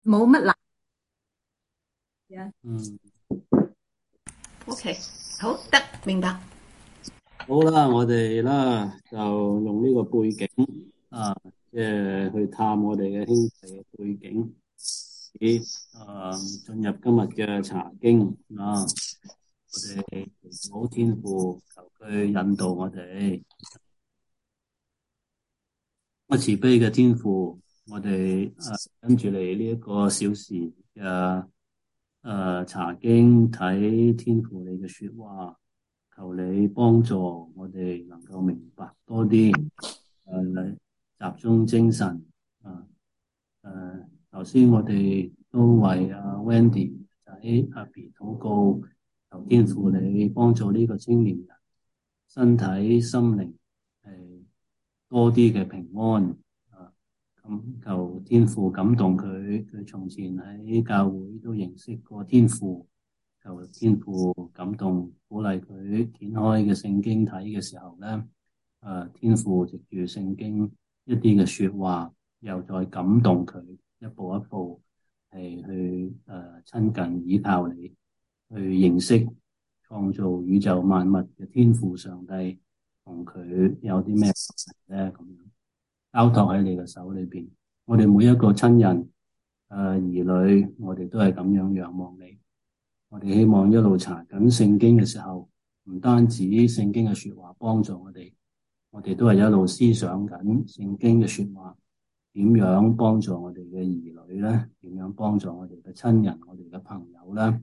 冇乜難嘅。 OK，好得明白。 好啦，我哋啦就用呢個背景啊，即係去探我哋嘅兄弟嘅背景，進入今日嘅查經啊，我哋祈禱天父，求佢引導我哋。慈悲嘅天父，我哋跟住嚟呢一個小時嘅查經睇天父你嘅說話，求你幫助我哋能夠明白多啲，集中精神啊。頭先我哋都為Wendy 仔阿 B 禱告，求天父你幫助呢個青年人身體心靈係多啲嘅平安。咁求天父感動佢，佢從前喺教會都認識過天父，求天父感動鼓勵佢掀開嘅聖經睇嘅時候咧，天父藉住聖經一啲嘅說話，又再感動佢一步一步係去親近倚靠你，去認識創造宇宙萬物嘅天父上帝，同佢有啲咩關係咧咁樣。交託喺你嘅手裏邊，我哋每一個親人、兒女，我哋都係咁樣仰望你。我哋希望一路查緊聖經嘅時候，唔單止聖經嘅說話幫助我哋，我哋都係一路思想緊聖經嘅說話，點樣幫助我哋嘅兒女咧？點樣幫助我哋嘅親人、我哋嘅朋友咧？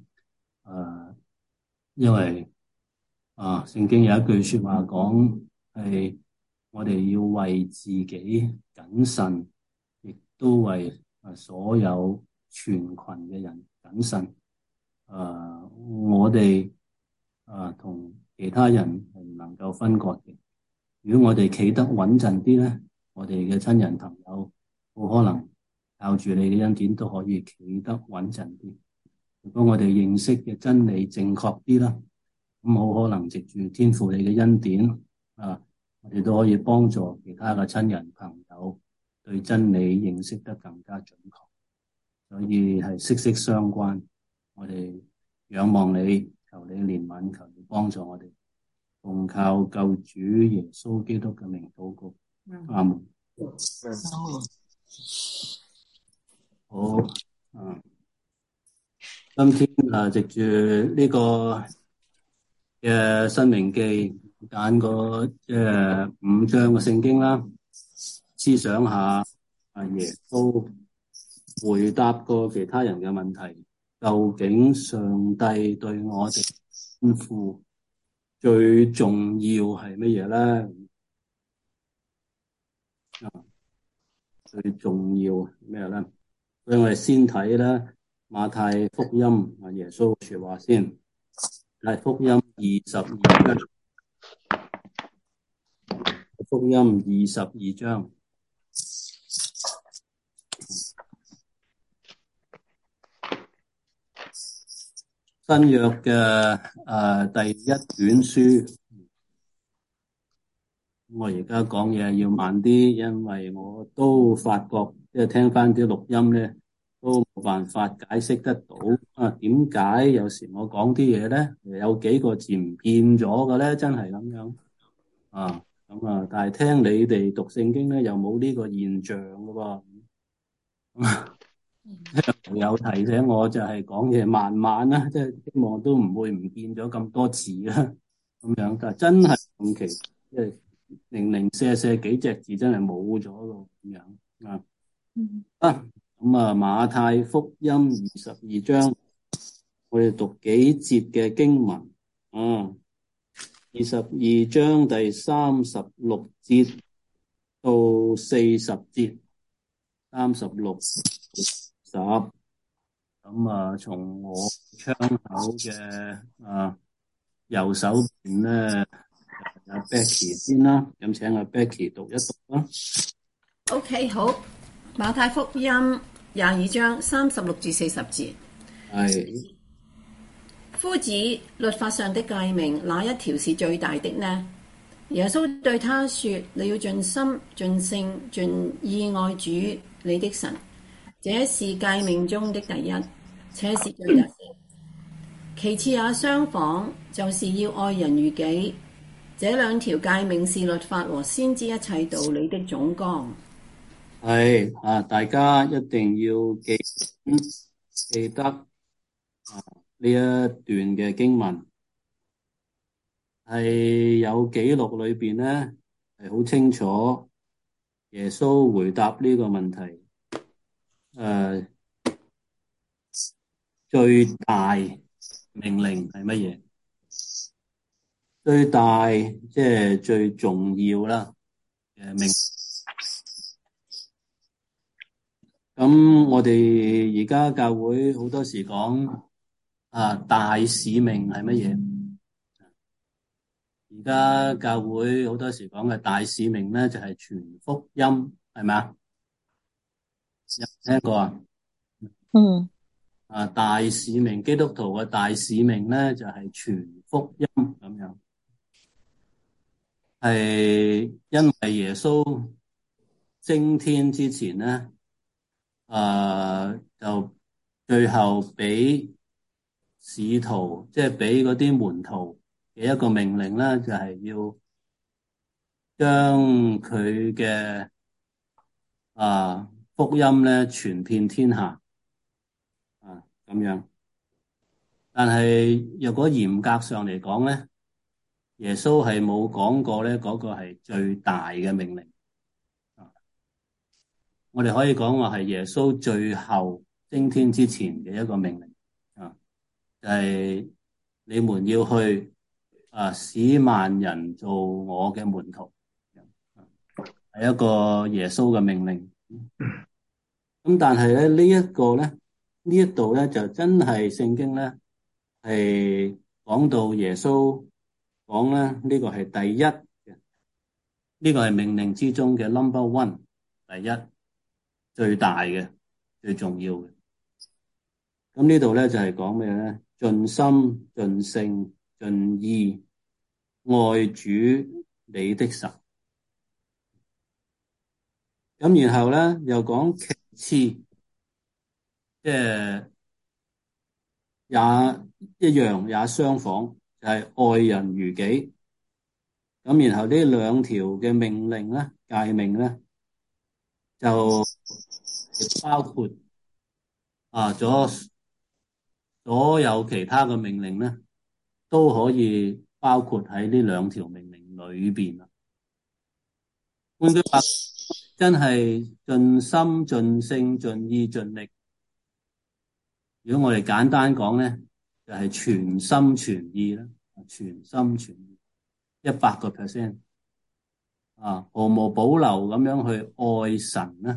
因為聖經有一句說話講係。我哋要為自己謹慎，亦都為所有全群嘅人謹慎。我哋同其他人係唔能夠分割嘅。如果我哋企得穩陣啲咧，我哋嘅親人朋友好可能靠住你嘅恩典都可以企得穩陣啲。如果我哋認識嘅真理正確啲啦，咁好可能藉住天父你嘅恩典我哋都可以幫助其他嘅親人朋友對真理認識得更加準確，所以係息息相關。我哋仰望你，求你憐憫，求你幫助我哋，奉靠救主耶穌基督嘅名禱告，阿門。好，今天藉住呢個嘅申命記揀個5章嘅聖經啦，思想下耶穌回答過其他人嘅問題，究竟上帝對我哋吩咐最重要係乜嘢咧？最重要係咩咧？所以我哋先睇咧馬太福音耶穌說話先。馬太福音22章，福音22章，新約嘅第一卷書。我而家講嘢要慢啲，因為我都發覺即係聽翻啲錄音咧，都冇辦法解釋得到點解有時我講啲嘢咧有幾個字唔見咗嘅咧，真係咁樣但係聽你哋讀聖經咧又冇呢個現象嘅喎，有提醒我就係講嘢慢慢啦，即係希望都唔會唔見咗咁多字啦，咁樣，但係真係咁奇，即係零零舍舍幾隻字真係冇咗咯，咁樣馬太福音22章，我哋讀幾節嘅經文22章第36節到40節，36、10，從我窗口嘅右手邊咧，阿 Becky 先啦，咁請阿 Becky 讀一讀啦。 OK， 好，馬太福音22章36至40節。 係。 夫子，律法上的誡命，哪一條是最大的呢？耶穌對他說：你要盡心、盡性、盡意愛主你的神， 這是誡命中的第一，且是最大的。其次也相仿，就是要愛人如己。這兩條誡命是律法和先知一切道理的總綱。 係啊，大家一定要記得呢一段嘅經文係有記錄裏邊咧，係好清楚耶穌回答呢個問題。最大命令係乜嘢？最大即係最重要啦嘅命。咁我哋而家教會好多時講大使命係乜嘢？而家教會好多時講嘅大使命咧，就係傳福音，係咪啊？有聽過啊？ 嗯。 大使命，基督徒嘅大使命咧，就係傳福音咁樣。係因為耶穌升天之前咧，就最後俾使徒，即係俾嗰啲門徒嘅一個命令咧，就係要將佢嘅福音咧傳遍天下咁樣。但係若果嚴格上嚟講咧，耶穌係冇講過咧嗰個係最大嘅命令。我哋可以講話係耶穌最後升天之前嘅一個命令就係你們要去使萬人做我嘅門徒，係一個耶穌嘅命令。咁但係咧呢一個咧呢一度咧就真係聖經咧係講到耶穌講咧呢個係第一嘅，呢個係命令之中嘅 number one， 第一最大嘅最重要嘅。咁呢度咧就係講咩咧？盡心盡性盡意愛主你的神。咁然後咧又講其次，即係也一樣也相仿，就係愛人如己。咁然後呢兩條嘅命令咧，誡命咧就包括咗所有其他嘅命令咧，都可以包括喺呢兩條命令裏邊啦。換句話，真係盡心盡性盡意盡力。如果我哋簡單講咧，就係全心全意啦，全心全意100%毫無保留咁樣去愛神啦，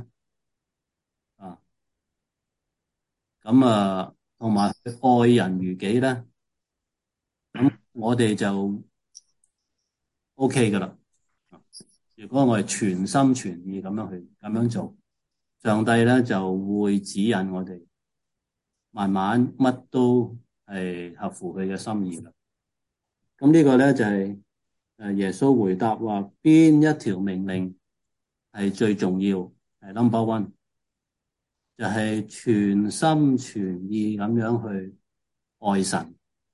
咁同埋愛人如己啦，咁我哋就 OK 噶啦。如果我哋全心全意咁樣做，上帝咧就會指引我哋，慢慢乜都係合乎佢嘅心意啦。咁呢個咧就係耶穌回答話邊一條命令係最重要，係 number one， 就係全心全意咁樣去愛神，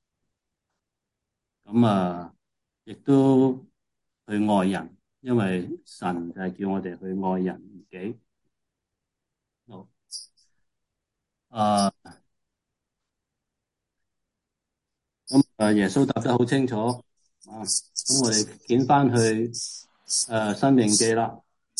咁亦都去愛人，因為神就係叫我哋去愛人如己。好，咁耶穌答得好清楚咁我哋見翻去申命記啦。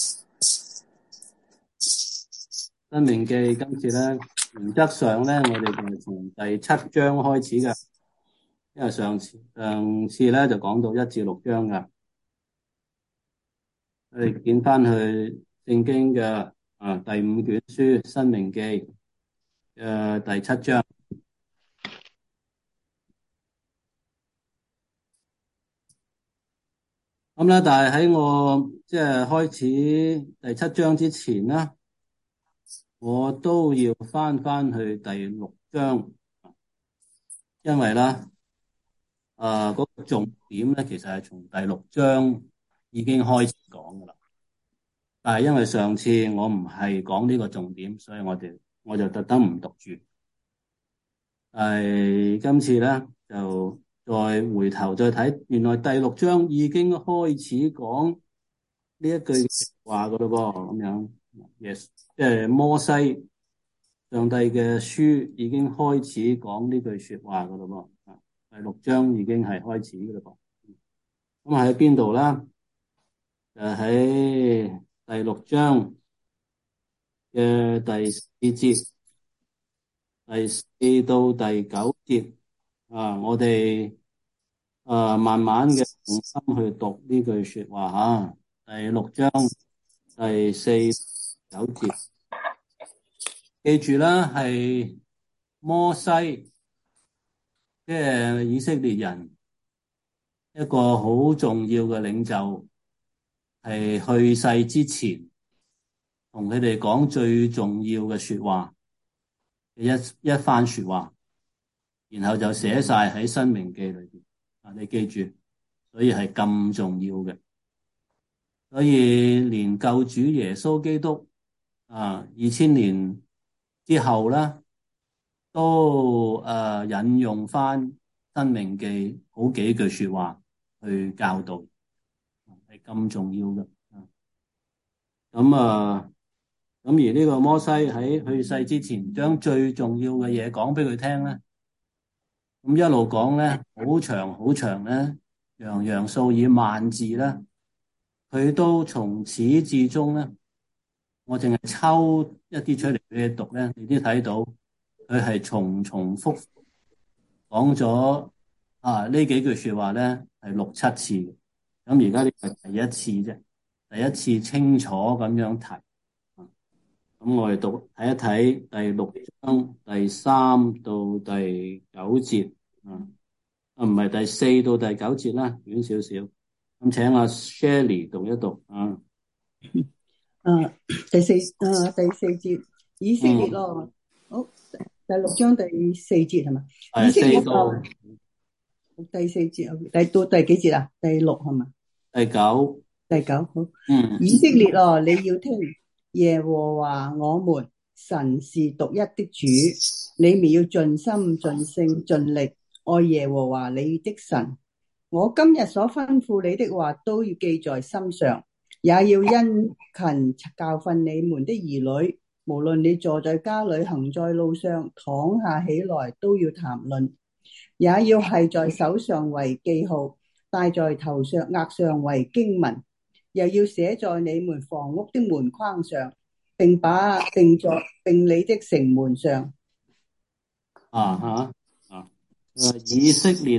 申命記今次咧，原則上咧，我哋就係從第7章開始嘅，因為上次咧就講到1至6章噶。我哋見翻去聖經嘅第5卷書申命記第7章。咁咧，但係喺我即係開始第7章之前咧，我都要翻去第6章，因為咧嗰個重點咧，其實係從第6章已經開始講噶啦。但係因為上次我唔係講呢個重點，所以我哋我就特登唔讀住。今次咧就再回頭再睇，原來第6章已經開始講呢一句話噶咯噃，咁樣，yes，即係摩西上帝嘅書已經開始講呢句說話噶咯噃，第6章已經係開始噶咯噃。咁喺邊度啦？就喺第6章嘅第4節，第4到第9節。我哋慢慢嘅用心去讀呢句說話吓。第6章第4、9節，記住啦，係摩西，即係以色列人一個好重要嘅領袖，係去世之前同佢哋講最重要嘅說話嘅一番說話，然後就寫晒喺申命記裏邊。你記住，所以係咁重要嘅。所以連救主耶穌基督2000年之後咧，都引用翻申命記好幾句說話去教導，係咁重要嘅。咁而呢個摩西喺去世之前，將最重要嘅嘢講俾佢聽咧，咁一路講咧，好長好長咧，洋洋數以萬字咧，佢都從始至終咧，我淨係抽一啲出嚟俾你讀咧，你都睇到佢係重重複複講咗呢幾句說話咧，係6、7次。咁而家呢個係第一次啫，第一次清楚咁樣提。咁我哋睇一睇第6章第3到第9節，唔係第4到第9節啦，短少少。咁請阿 Shirley 讀一讀啊。 第四節，以色列咯，好，第6章第4節係嘛？以色列咯，第4節，到第幾節啊？第6係嘛？第九，好。以色列咯，你要聽耶和華我們神是獨一的主，你們要盡心盡性盡力愛耶和華你的神。我今日所吩咐你的話都要記在心上，也要殷勤教訓你們的兒女，無論你坐在家裏，行在路上，躺下起來，都要談論，也要繫在手上為記號，戴在頭上額上為經文，又要寫在你們房屋的門框上，並你的城門上。 以色列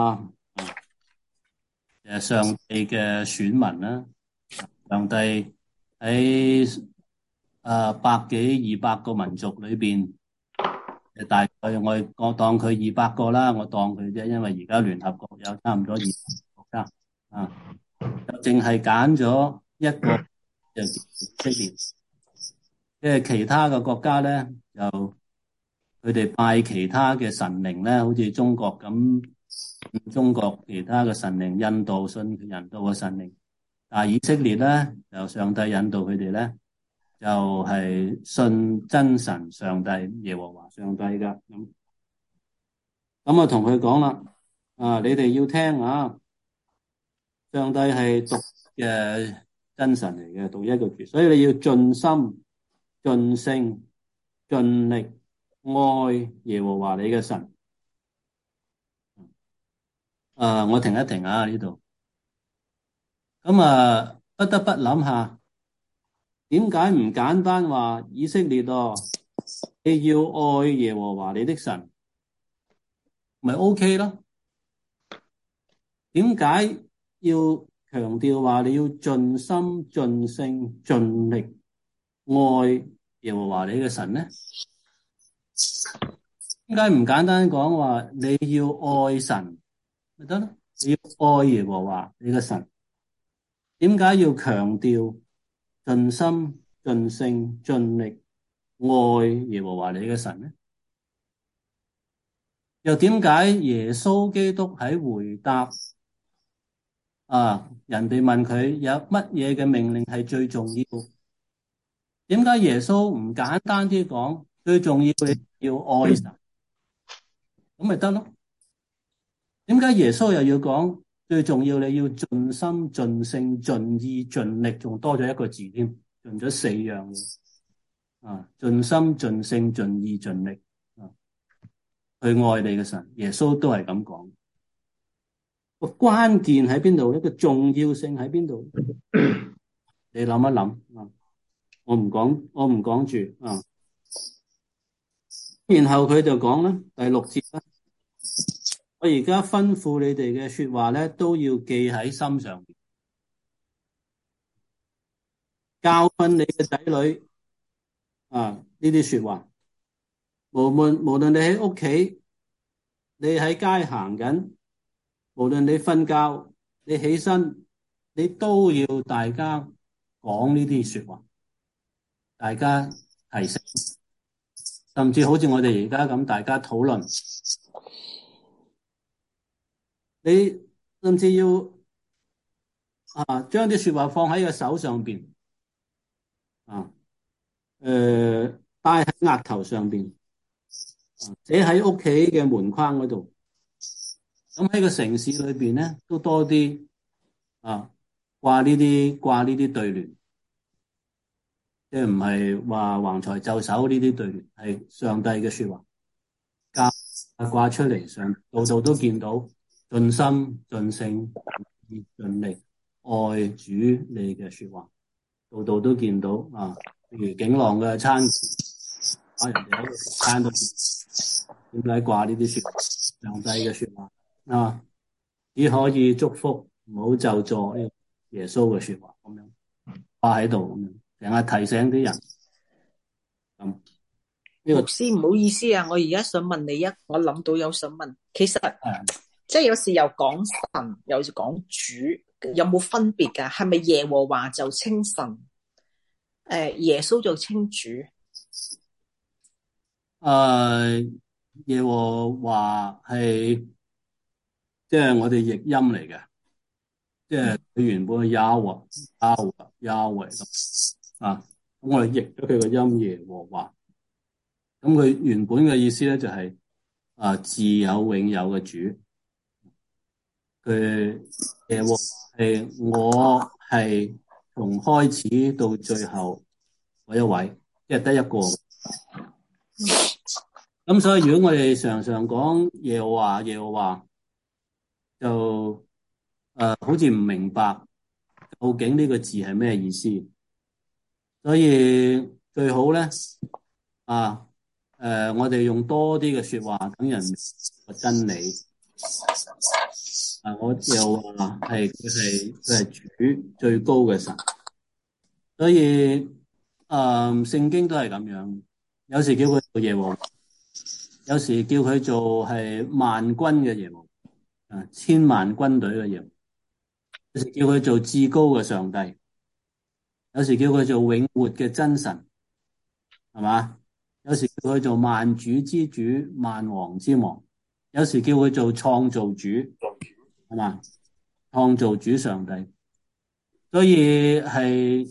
上帝嘅選民啦，上帝喺百幾200個民族裏邊，大概我當佢200個啦，我當佢啫，因為而家聯合國有差唔多200個國家就淨係揀咗一個就以色列，即係其他嘅國家咧，就佢哋拜其他嘅神靈咧，好似中國咁。中國其他嘅神靈，印度信印度嘅神靈，但係以色列咧，就上帝引導佢哋咧，就係信真神上帝耶和華上帝噶。咁同佢講啦，你哋要聽上帝係獨嘅真神嚟嘅，獨一個主，所以你要盡心盡性盡力愛耶和華你嘅神。我停一停呢度。咁不得不諗下，點解唔簡單話以色列你要愛耶和華你的神，咪 OK 咯？點解要強調話你要盡心盡性盡力愛耶和華你嘅神呢？點解唔簡單講話你要愛神咪得咯？你要愛耶和華你嘅神，點解要強調盡心盡性盡力愛耶和華你嘅神呢？又點解耶穌基督喺回答人哋問佢有乜嘢嘅命令係最重要？點解耶穌唔簡單啲講最重要你要愛神，咁咪得咯。點解耶穌又要講最重要你要盡心盡性盡意盡力，仲多咗一個字添，盡咗4樣嘢啊！盡心盡性盡意盡力啊，去愛你嘅神。耶穌都係咁講。個關鍵喺邊度咧？個重要性喺邊度？你諗一諗啊！我唔講住啊。然後佢就講啦，第6節啦，我而家吩咐你哋嘅說話咧，都要記喺心上面，教訓你嘅仔女啊。呢啲說話，無論你喺屋企，你喺街行緊，無論你瞓覺，你起身，你都要大家講呢啲說話，大家提醒，甚至好似我哋而家咁，大家討論，你甚至要將啲說話放喺個手上邊啊，戴喺額頭上邊，寫喺屋企嘅門框嗰度。咁喺個城市裏邊咧，都多啲掛呢啲對聯，即係唔係話橫財就手呢啲對聯，係上帝嘅說話，掛出嚟，上度度都見到，盡心盡性盡力愛主你嘅說話，度度都見到啊。譬如景朗嘅餐，人哋喺個餐度點解掛呢啲說話？上帝嘅說話啊，只可以祝福，唔好就助耶穌嘅說話咁樣掛喺度咁樣，成日提醒啲人咁。 牧師唔好意思啊，我而家想問你我諗到有想問，其實即係有時又講神，有時講主，有冇分別噶？係咪耶和華就稱神，耶穌就稱主？ 耶和華係即係我哋譯音嚟嘅，即係佢原本係Yahweh 咁啊，咁我哋譯咗佢個音耶和華。咁佢原本嘅意思咧就係自有永有嘅主，佢耶和華係我係從開始到最後嗰一位，即係得一個。咁所以如果我哋常常講耶和華，就好似唔明白究竟呢個字係咩意思，所以最好咧我哋用多啲嘅說話等人明個真理。我又話係佢係主最高嘅神，所以聖經都係咁樣，有時叫佢做耶和華，有時叫佢做係萬軍嘅耶和華，千萬軍隊嘅耶和華，有時叫佢做至高嘅上帝，有時叫佢做永活嘅真神，係嘛？有時叫佢做萬主之主、萬王之王，有時叫佢做創造主，係嘛？創造主上帝，所以係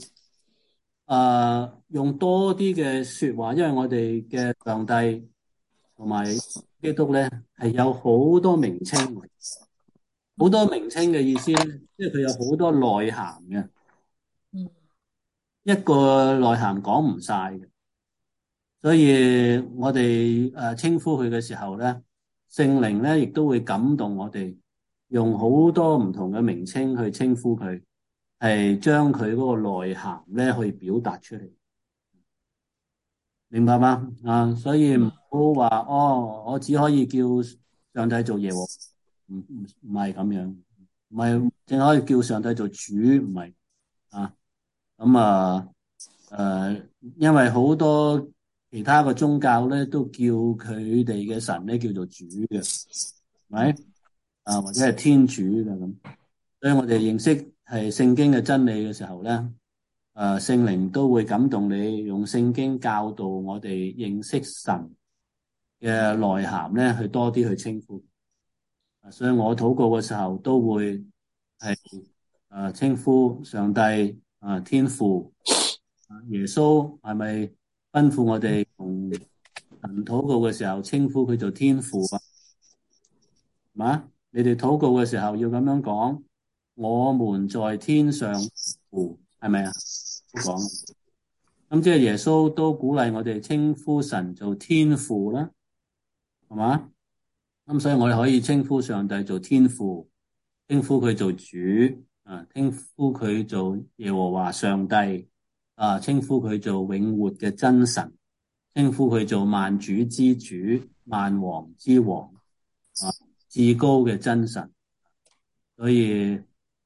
用多啲嘅說話，因為我哋嘅上帝同埋基督咧係有好多名稱，好多名稱嘅意思咧，即係佢有好多內涵嘅，一個內涵講唔晒嘅。所以我哋稱呼佢嘅時候咧，聖靈咧亦都會感動我哋，用好多唔同嘅名稱去稱呼佢，係將佢嗰個內涵咧去表達出嚟，明白嗎？所以唔好話我只可以叫上帝做耶和華，唔係咁樣，唔係淨可以叫上帝做主，唔係因為好多其他嘅宗教咧都叫佢哋嘅神咧叫做主嘅，係咪？或者係天主嘅咁，所以我哋認識係聖經嘅真理嘅時候咧，聖靈都會感動你，用聖經教導我哋認識神嘅內涵咧，去多啲去稱呼。所以我禱告嘅時候都會係稱呼上帝天父。耶穌係咪吩咐我哋同神禱告嘅時候稱呼佢做天父啊？係嘛？你哋禱告嘅時候要咁樣講，我們在天上父，係咪啊？都講。咁即係耶穌都鼓勵我哋稱呼神做天父啦，係嘛？咁所以我哋可以稱呼上帝做天父，稱呼佢做主，稱呼佢做耶和華上帝，稱呼佢做永活嘅真神，稱呼佢做萬主之主、萬王之王，至高嘅真神。所以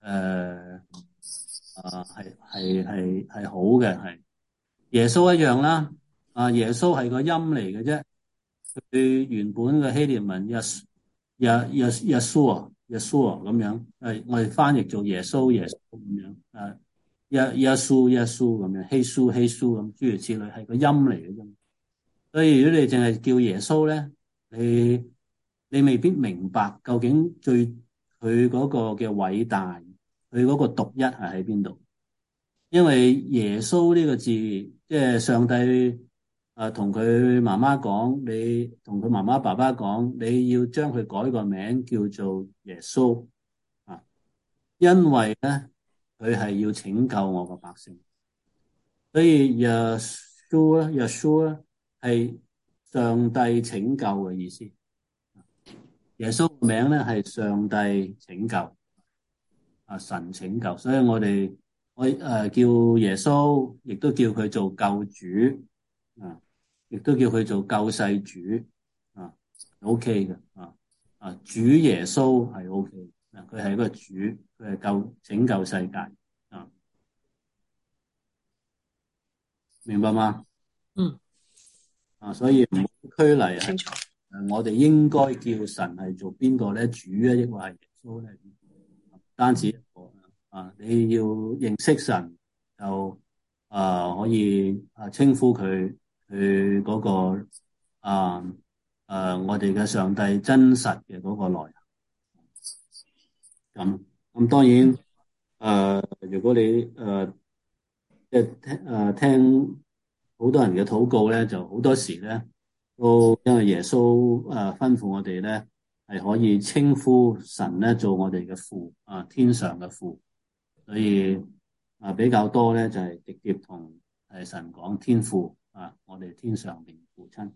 係好嘅，係耶穌一樣啦。耶穌係個音嚟嘅啫，佢原本嘅希臘文耶穌咁樣，我哋翻譯做耶穌咁樣，耶穌咁樣，希穌咁，諸如此類，係個音嚟嘅啫。所以如果你淨係叫耶穌咧，你未必明白究竟佢嗰個嘅偉大，佢嗰個獨一係喺邊度？因為耶穌呢個字，即係上帝同佢媽媽講，你同佢媽媽爸爸講，你要將佢改個名叫做耶穌啊，因為咧佢係要拯救我個百姓，所以耶穌係上帝拯救嘅意思。耶穌個名咧係上帝拯救，神拯救，所以我叫耶穌，亦都叫佢做救主，亦都叫佢做救世主，OK 嘅，主耶穌係 OK，佢係一個主，佢係拯救世界，明白嗎？所以唔好拘泥清楚。 我哋應該叫神係做邊個咧？主啊，抑或係耶穌咧？單止一個你要認識神就可以稱呼佢嗰個我哋嘅上帝真實嘅嗰個內涵。咁當然如果你即係聽好多人嘅禱告咧，就好多時咧都因為耶穌吩咐我哋咧係可以稱呼神咧做我哋嘅父，天上嘅父，所以比較多咧就係直接同神講天父，我哋天上嘅父親。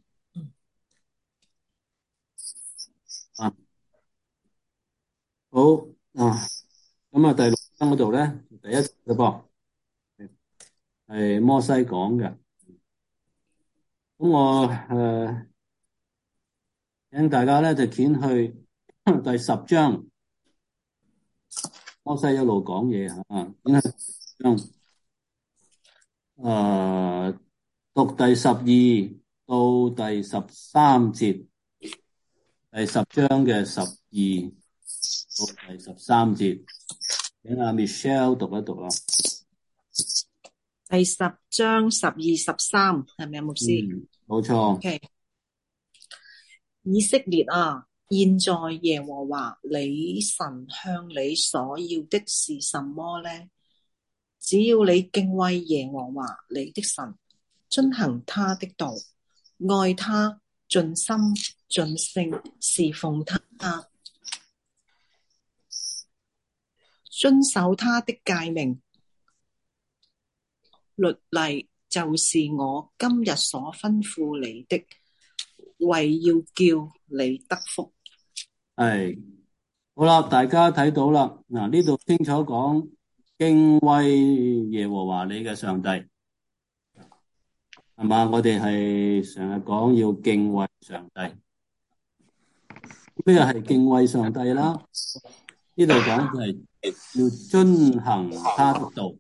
好咁第六章嗰度咧，第一節噃係摩西講嘅。咁我請大家咧就捲去第10章，摩西一路講嘢捲去10章，讀第12到第13節，第10章嘅12到第13節，請阿 Michelle 讀一讀啦。 第10章12、13係咪啊，牧師？ 冇錯。 Okay. 以色列啊，現在耶和華你神向你所要的是什麼呢？只要你敬畏耶和華你的神，遵行他的道，愛他，盡心盡性侍奉他，遵守他的誡命律例，就是我今日所吩咐你的，為要叫你得福。 係好啦，大家睇到啦，嗱呢度清楚講敬畏耶和華你嘅上帝，係嘛？我哋係成日講要敬畏上帝，咩係敬畏上帝啦？呢度講就係要遵行他的道，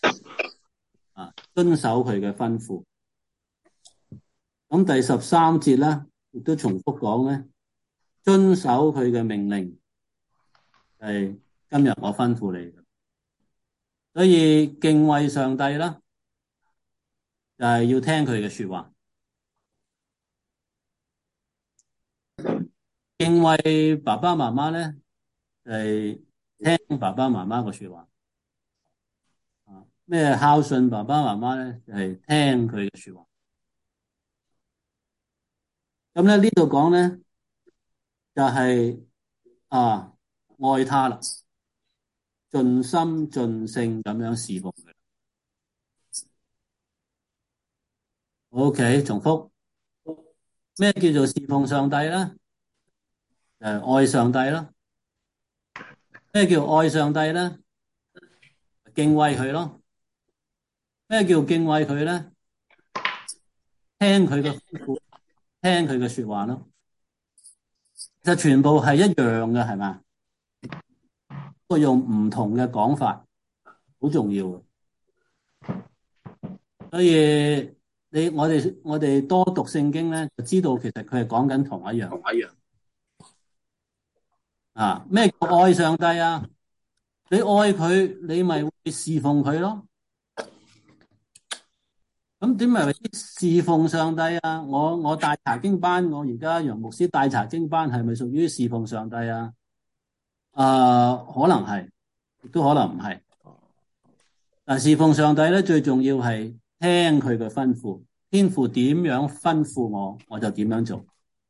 遵守佢嘅吩咐。咁第13節咧，亦都重複講咧，遵守佢嘅命令，係今日我吩咐你嘅。所以敬畏上帝啦，就係要聽佢嘅說話。敬畏爸爸媽媽咧，就係聽爸爸媽媽嘅說話。咩孝順爸爸媽媽咧，就係聽佢嘅說話。 咁咧呢度講咧就係愛他啦，盡心盡性咁樣侍奉佢。OK， 重複。咩叫做侍奉上帝咧？愛上帝咯。咩叫愛上帝咧？敬畏佢咯。咩叫敬畏佢咧？聽佢嘅吩咐，聽佢嘅說話咯。其實全部係一樣嘅，係嘛？不過用唔同嘅講法，好重要嘅。所以我哋多讀聖經咧，就知道其實佢係講緊同一樣。咩叫愛上帝啊？你愛佢，你咪會侍奉佢咯。咁點咪侍奉上帝啊？我帶查經班，我而家楊牧師帶查經班，係咪屬於侍奉上帝啊？可能係，亦都可能唔係。但侍奉上帝咧，最重要係聽佢嘅吩咐，天父點樣吩咐我，我就點樣做。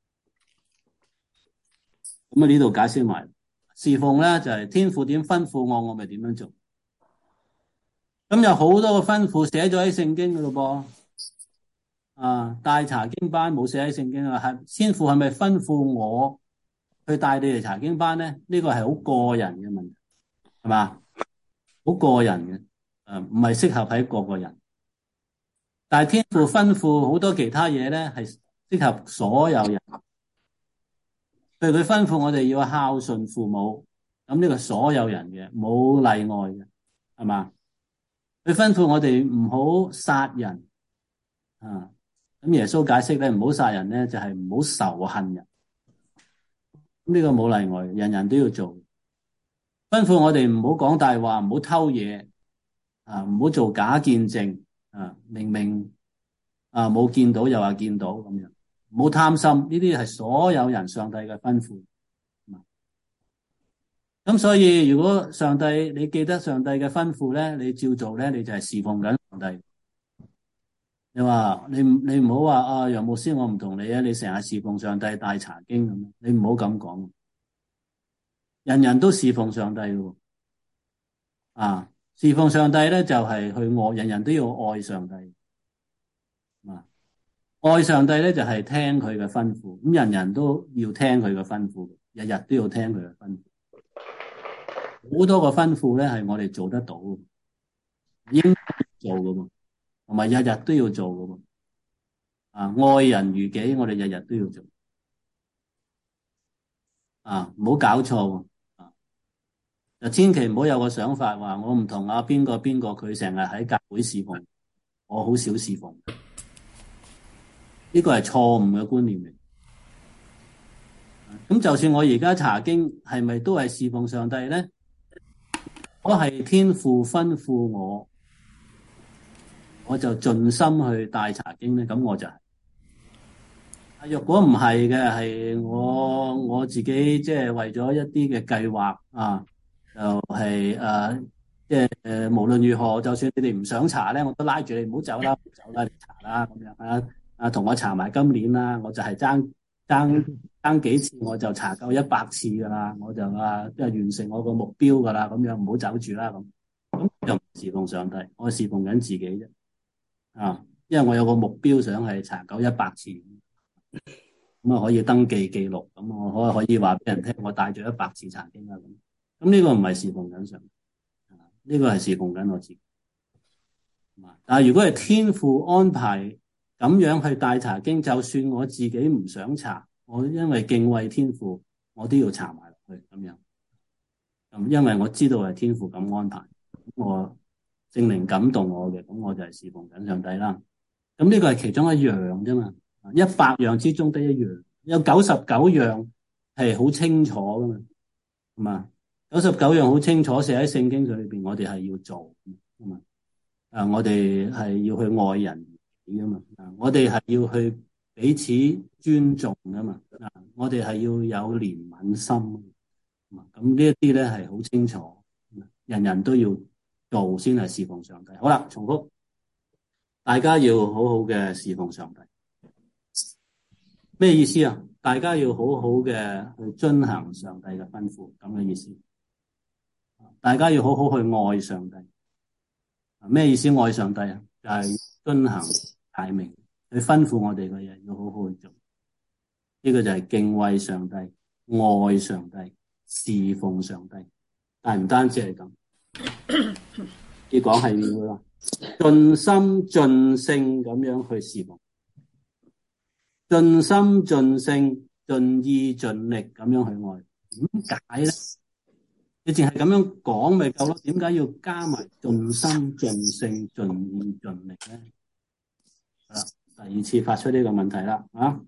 咁呢度解釋埋，侍奉咧就係天父點吩咐我，我咪點樣做。咁有好多個吩咐寫咗喺聖經噶咯噃。帶查經班冇寫喺聖經啊，天父係咪吩咐我去帶你哋查經班咧？呢個係好個人嘅問題，係嘛？好個人嘅，唔係適合喺個個人。但係天父吩咐好多其他嘢咧，係適合所有人。譬如佢吩咐我哋要孝順父母，咁呢個所有人嘅，冇例外嘅，係嘛？佢吩咐我哋唔好殺人，咁耶穌解釋咧，唔好殺人咧，就係唔好仇恨人。咁呢個冇例外，人人都要做。吩咐我哋唔好講大話，唔好偷嘢，唔好做假見證，明明冇見到又話見到咁樣，唔好貪心，呢啲係所有人上帝嘅吩咐。咁所以如果上帝你記得上帝嘅吩咐咧，你照做咧，你就係侍奉緊上帝。你話你唔好話楊牧師，我唔同你啊，你成日侍奉上帝帶查經咁，你唔好咁講。人人都侍奉上帝嘅，侍奉上帝咧就係去愛，人人都要愛上帝。愛上帝咧就係聽佢嘅吩咐，咁人人都要聽佢嘅吩咐，日日都要聽佢嘅吩咐。好多個吩咐咧係我哋做得到嘅，應該做嘅喎，同埋日日都要做嘅喎。愛人如己，我哋日日都要做。唔好搞錯。就千祈唔好有個想法話我唔同邊個佢成日喺教會侍奉，我好少侍奉。呢個係錯誤嘅觀念嚟。咁就算我而家查經，係咪都係侍奉上帝咧？我係天父吩咐我就盡心去帶查經咧，咁我就係。若果唔係嘅，係我自己即係為咗一啲嘅計劃就係即係無論如何，就算你哋唔想查咧，我都拉住你唔好走啦，唔走啦，你查啦咁樣同我查埋今年啦，我就係爭幾次，我就查夠100次噶啦，我就即係完成我個目標噶啦，咁樣唔好走住啦咁就唔侍奉上帝，我侍奉緊自己啫。因為我有個目標想係查夠100次，咁可以登記記錄，咁我可以話俾人聽，我帶咗100次查經啦咁。咁呢個唔係侍奉緊上帝，呢個係侍奉緊我自己。但係如果係天父安排咁樣去帶查經，就算我自己唔想查，我因為敬畏天父，我都要查埋落去咁樣。咁因為我知道係天父咁安排，我聖靈感動我嘅，咁我就係侍奉緊上帝啦。咁呢個係其中一樣啫嘛，100樣之中得一樣，有99樣係好清楚噶嘛，係嘛？99樣好清楚寫喺聖經裏邊，我哋係要做噶嘛。我哋係要去愛人如己噶嘛。我哋係要去彼此尊重噶嘛。我哋係要有憐憫心。咁呢一啲咧係好清楚，人人都要做先係侍奉上帝。好啦，重複，大家要好好嘅侍奉上帝。 咩意思啊？大家要好好嘅去遵行上帝嘅吩咐，咁嘅意思。大家要好好去愛上帝。咩意思？愛上帝啊，就係遵行誡命，佢吩咐我哋嘅嘢要好好去做。呢個就係敬畏上帝、愛上帝、侍奉上帝。但唔單止係咁，要講係要啦，盡心盡性咁樣去侍奉，盡心盡性、盡意盡力咁樣去愛。點解咧？你淨係咁樣講咪夠咯？點解要加埋盡心盡性、盡意盡力咧？好啦，第二次發出呢個問題啦，啊！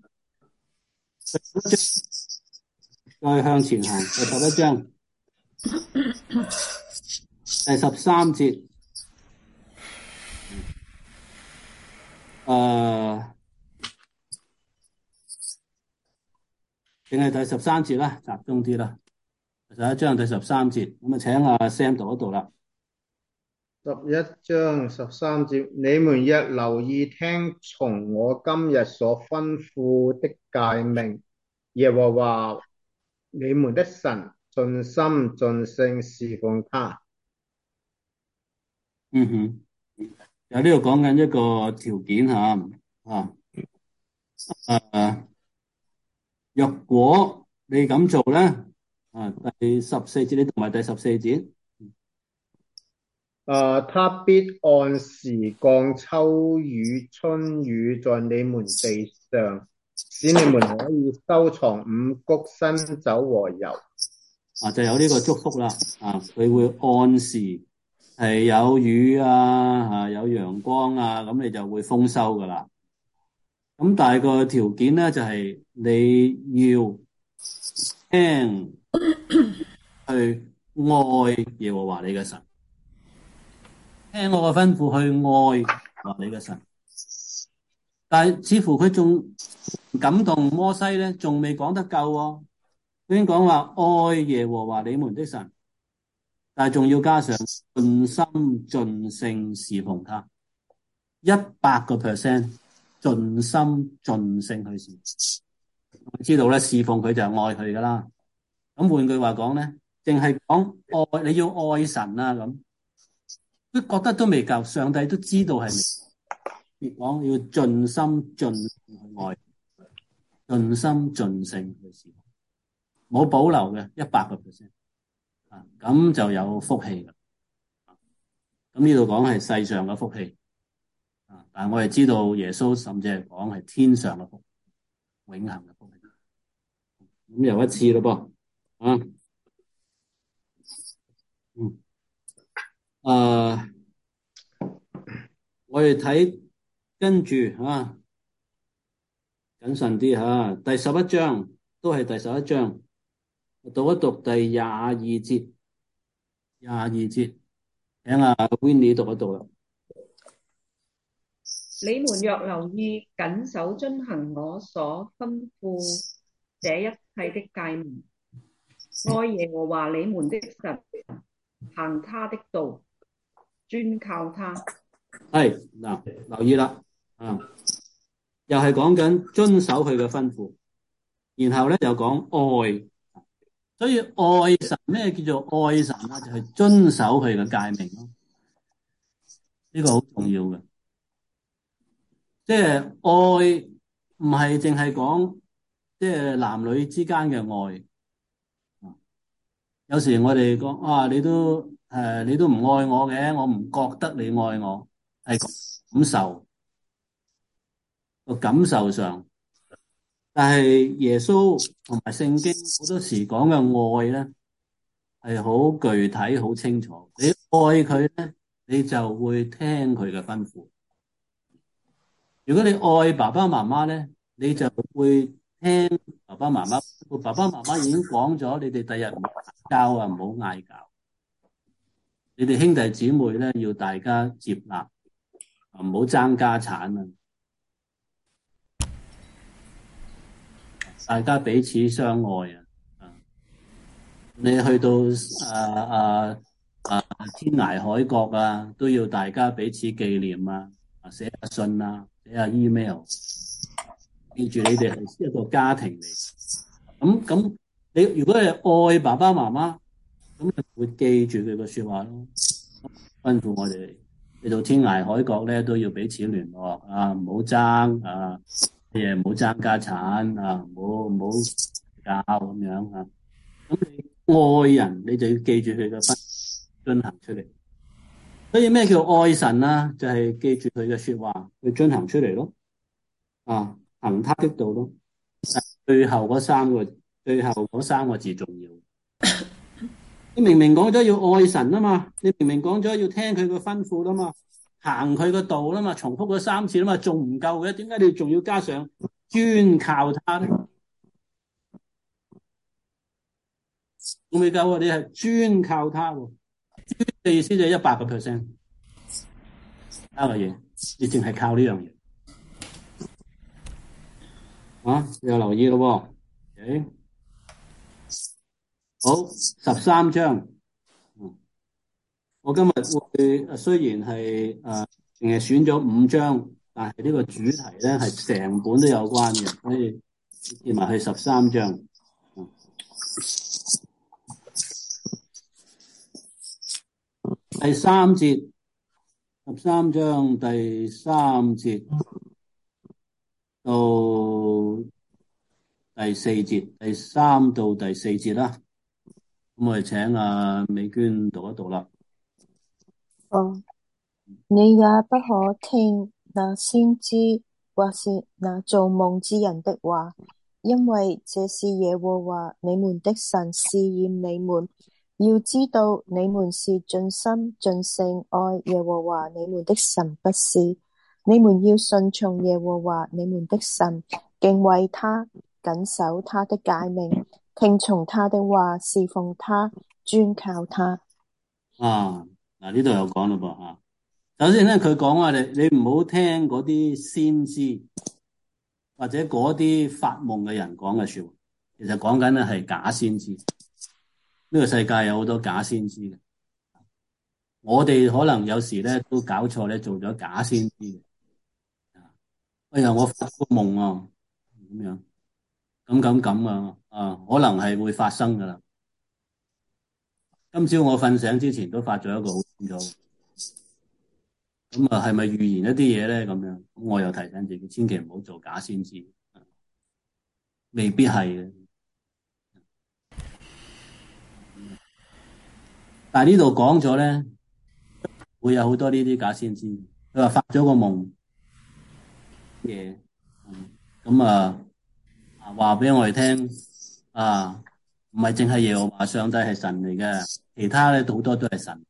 再向前行，第11章第13節，定係第13節啦，集中啲啦。第11章第13節，咁啊，請阿 Sam 讀一讀啦。 11章13節，你們若留意聽從我今日所吩咐的誡命，耶和華你們的神盡心盡性侍奉他。 有呢度講緊一個條件若果你咁做咧，第14節你同埋第14節。 他必按時降秋雨春雨在你們地上，使你們可以收藏五穀新酒和油。 就有呢個祝福啦。佢會按時係有雨啊，有陽光啊，咁你就會豐收噶啦。咁但係個條件咧就係你要聽去愛耶和華你嘅神。聽我嘅吩咐去愛你嘅神，但係似乎佢仲感動摩西咧，仲未講得夠喎。佢已經講話愛耶和華你們的神，但係仲要加上盡心盡性侍奉他，100%盡心盡性去侍奉。我知道咧，侍奉佢就係愛佢噶啦。咁換句話講咧，淨係講愛，你要愛神啊咁。都覺得都未夠，上帝都知道係未。別講要盡心盡性去愛，盡心盡性去侍奉，冇保留嘅100%。咁就有福氣啦。咁呢度講係世上嘅福氣，但係我哋知道耶穌甚至係講係天上嘅福氣，永恆嘅福氣。咁又一次咯噃，我哋睇跟住謹慎啲第11章都係第11章，讀一讀第22節。22節，請阿 Winnie 讀一讀啦。 你們若留意謹守遵行我所吩咐這一切的誡命，愛耶和華你們的神，行他的道，專靠他。 係嗱，留意啦，又係講緊遵守佢嘅吩咐，然後咧又講愛，所以愛神，咩叫做愛神啊？就係遵守佢嘅誡命咯，呢個好重要嘅。即係愛唔係淨係講即係男女之間嘅愛。有時我哋講你都唔愛我嘅，我唔覺得你愛我，係感受個感受上。但係耶穌同埋聖經好多時講嘅愛咧係好具體、好清楚。你愛佢咧，你就會聽佢嘅吩咐。如果你愛爸爸媽媽咧，你就會聽爸爸媽媽。爸爸媽媽已經講咗，你哋第日唔好嗌交啊，唔好嗌交。你哋兄弟姊妹咧，要大家接納，唔好爭家產啊！大家彼此相愛啊！你去到天涯海角啊，都要大家彼此紀念啊，寫下信啊，寫下 email。 記住你哋係一個家庭嚟。咁你如果係愛爸爸媽媽，咁你會記住佢個說話咯。吩咐我哋去到天涯海角咧，都要彼此聯絡啊，唔好爭啊，嘢唔好爭家產啊，唔好教咁樣啊。咁你愛人，你就要記住佢嘅分遵行出嚟。所以咩叫愛神啊？就係記住佢嘅說話，去遵行出嚟咯。啊，行他的道咯。最後嗰三個字重要。你明明講咗要愛神啊嘛，你明明講咗要聽佢個吩咐啦嘛，行佢個道啦嘛，重複咗3次啦嘛，仲唔夠嘅？點解你仲要加上專靠他咧？仲未夠啊！你係專靠他喎，專嘅意思就係100%，其他嘅嘢你淨係靠呢樣嘢。啊，你有留意咯喎。好，13章。我今日會雖然係淨係選咗5章，但係呢個主題咧係成本都有關嘅，所以接埋去13章。第3節，13章第3節到第4節，第3到第4節啦。咁我哋請阿美娟讀一讀啦。 你也不可聽那先知或是那做夢之人的話，因為這是耶和華你們的神試驗你們，要知道你們是盡心盡性愛耶和華你們的神不是。你們要順從耶和華你們的神，敬畏他，謹守他的誡命，聽從他的話，侍奉他，專靠他。 呢度有講咯噃吓。首先咧，佢講話你唔好聽嗰啲先知或者嗰啲發夢嘅人講嘅說話，其實講緊咧係假先知。呢個世界有好多假先知嘅，我哋可能有時咧都搞錯咧，做咗假先知嘅。哎呀，我發個夢啊，咁樣咁啊，可能係會發生噶啦。今朝我瞓醒之前都發咗一個好清楚。咁啊，係咪預言一啲嘢咧？咁樣，咁我又提醒自己，千祈唔好做假先知，未必係嘅。但係呢度講咗咧，會有好多呢啲假先知。佢話發咗個夢嘢，咁話俾我哋聽啊，唔係淨係耶和華上帝係神嚟嘅，其他咧好多都係神。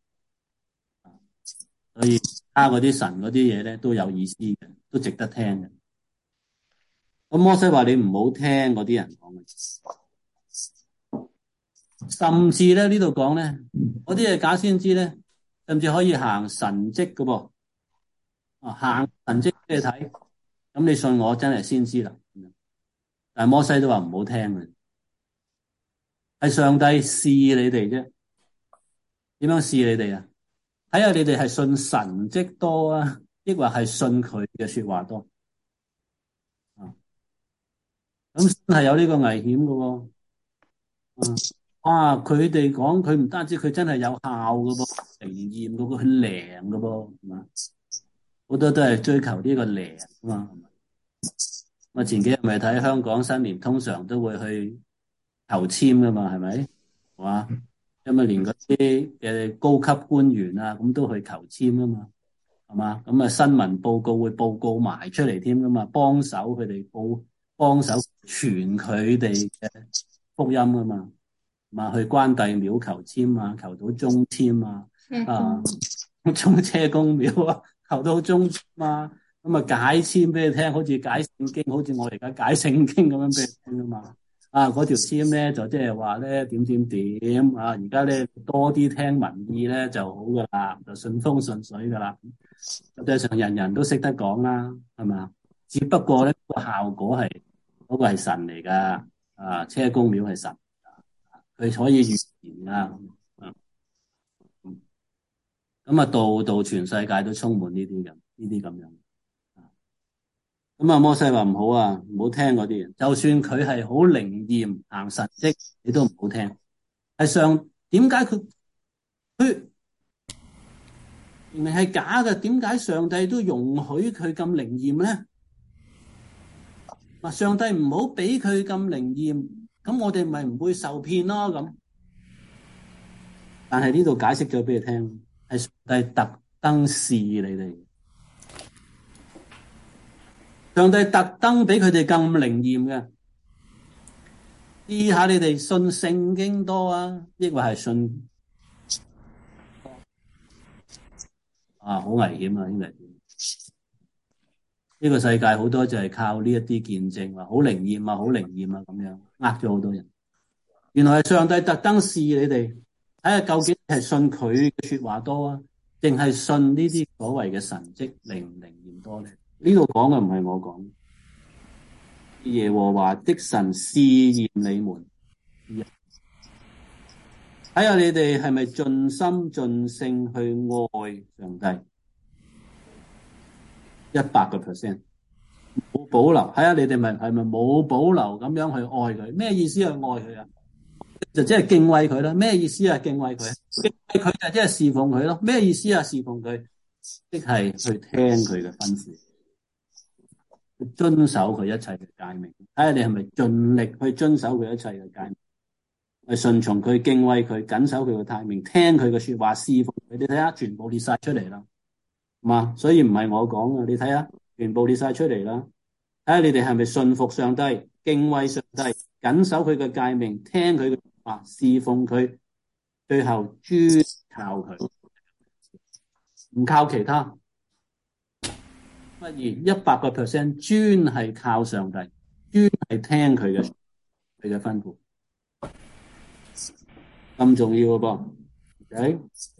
所以嗰啲神嗰啲嘢咧都有意思嘅，都值得聽嘅。咁摩西話你唔好聽嗰啲人講嘅，甚至咧呢度講咧，嗰啲係假先知咧，甚至可以行神蹟嘅噃。行神蹟俾你睇，咁你信我真係先知啦。但係摩西都話唔好聽嘅，係上帝試你哋啫。點樣試你哋啊？睇下你哋係信神蹟多啊，抑或係信佢嘅說話多。咁真係有呢個危險嘅喎。佢哋講佢唔單止佢真係有效嘅噃，靈驗嘅噃，佢靈嘅噃，係嘛？好多都係追求呢個靈啊嘛。我前幾日咪睇香港新年，通常都會去求簽噶嘛，係咪？係嘛？因為連嗰啲嘅高級官員啊，咁都去求簽啊嘛，係嘛？咁新聞報告會報告埋出嚟添噶嘛，幫手佢哋幫手傳佢哋嘅福音啊嘛，去關帝廟求簽啊，求到中簽啊，中車公廟啊，求到中簽啊，咁解簽俾你聽，好似解聖經，好似我而家解聖經咁樣俾你聽啊嘛。嗰條簽咧就即係話咧點而家咧多啲聽民意咧就好噶啦，就順風順水噶啦。實際上人人都識得講啦，係嘛？只不過咧個效果係嗰個係神嚟噶，車公廟係神，佢可以預言啊。度度全世界都充滿呢啲咁樣。 咁啊，摩西話唔好啊，唔好聽嗰啲，就算佢係好靈驗行神蹟，你都唔好聽。係點解佢明明係假嘅，點解上帝都容許佢咁靈驗咧？上帝唔好俾佢咁靈驗，咁我哋咪唔會受騙咯咁。但係呢度解釋咗俾你聽，係上帝特登試你哋，上帝特登俾佢哋咁靈驗嘅，試下你哋信聖經多啊，抑或係信好危險啊！呢個呢個世界好多就係靠呢一啲見證，話好靈驗啊，好靈驗啊咁樣，呃咗好多人。原來係上帝特登試你哋，睇下究竟係信佢嘅說話多啊，定係信呢啲所謂嘅神蹟靈唔靈驗多咧？呢度講嘅唔係我講，耶和華的神試驗你們，睇下你哋係咪盡心盡性去愛上帝，100%冇保留。睇下你哋係咪冇保留咁樣去愛佢？咩意思係愛佢啊？就即係敬畏佢啦。咩意思啊？敬畏佢，敬畏佢就即係侍奉佢咯。咩意思啊？侍奉佢，即係去聽佢嘅吩咐，去遵守佢一切嘅誡命。睇下你係咪盡力去遵守佢一切嘅誡命，去順從佢，敬畏佢，謹守佢嘅誡命，聽佢嘅說話，侍奉佢。你睇下，全部列晒出嚟啦，嘛？所以唔係我講嘅，你睇下，全部列晒出嚟啦。睇下你哋係咪信服上帝，敬畏上帝，謹守佢嘅誡命，聽佢嘅話，侍奉佢，最後專靠佢，唔靠其他。乜而100%專係靠上帝，專係聽佢嘅吩咐，咁重要嘅噃。OK，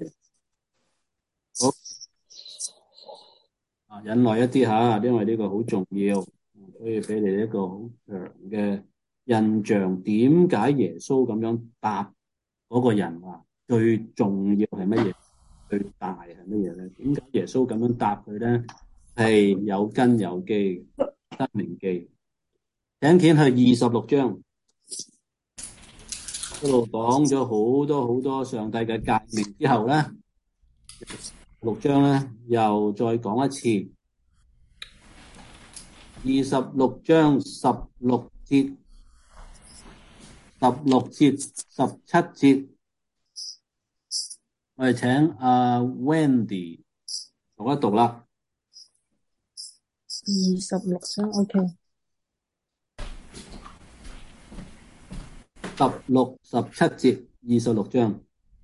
好，忍耐一啲吓，因為呢個好重要，所以俾你一個好強嘅印象。點解耶穌咁樣答嗰個人話最重要係乜嘢？最大係乜嘢咧？點解耶穌咁樣答佢咧？係有根有基，申命記，請見去26章，嗰度講咗好多好多上帝嘅誡命之後咧，6章咧又再講一次，26章16節、16節、17節，我哋請阿 Wendy 讀一讀啦。 26章 OK。 16、17節，26章。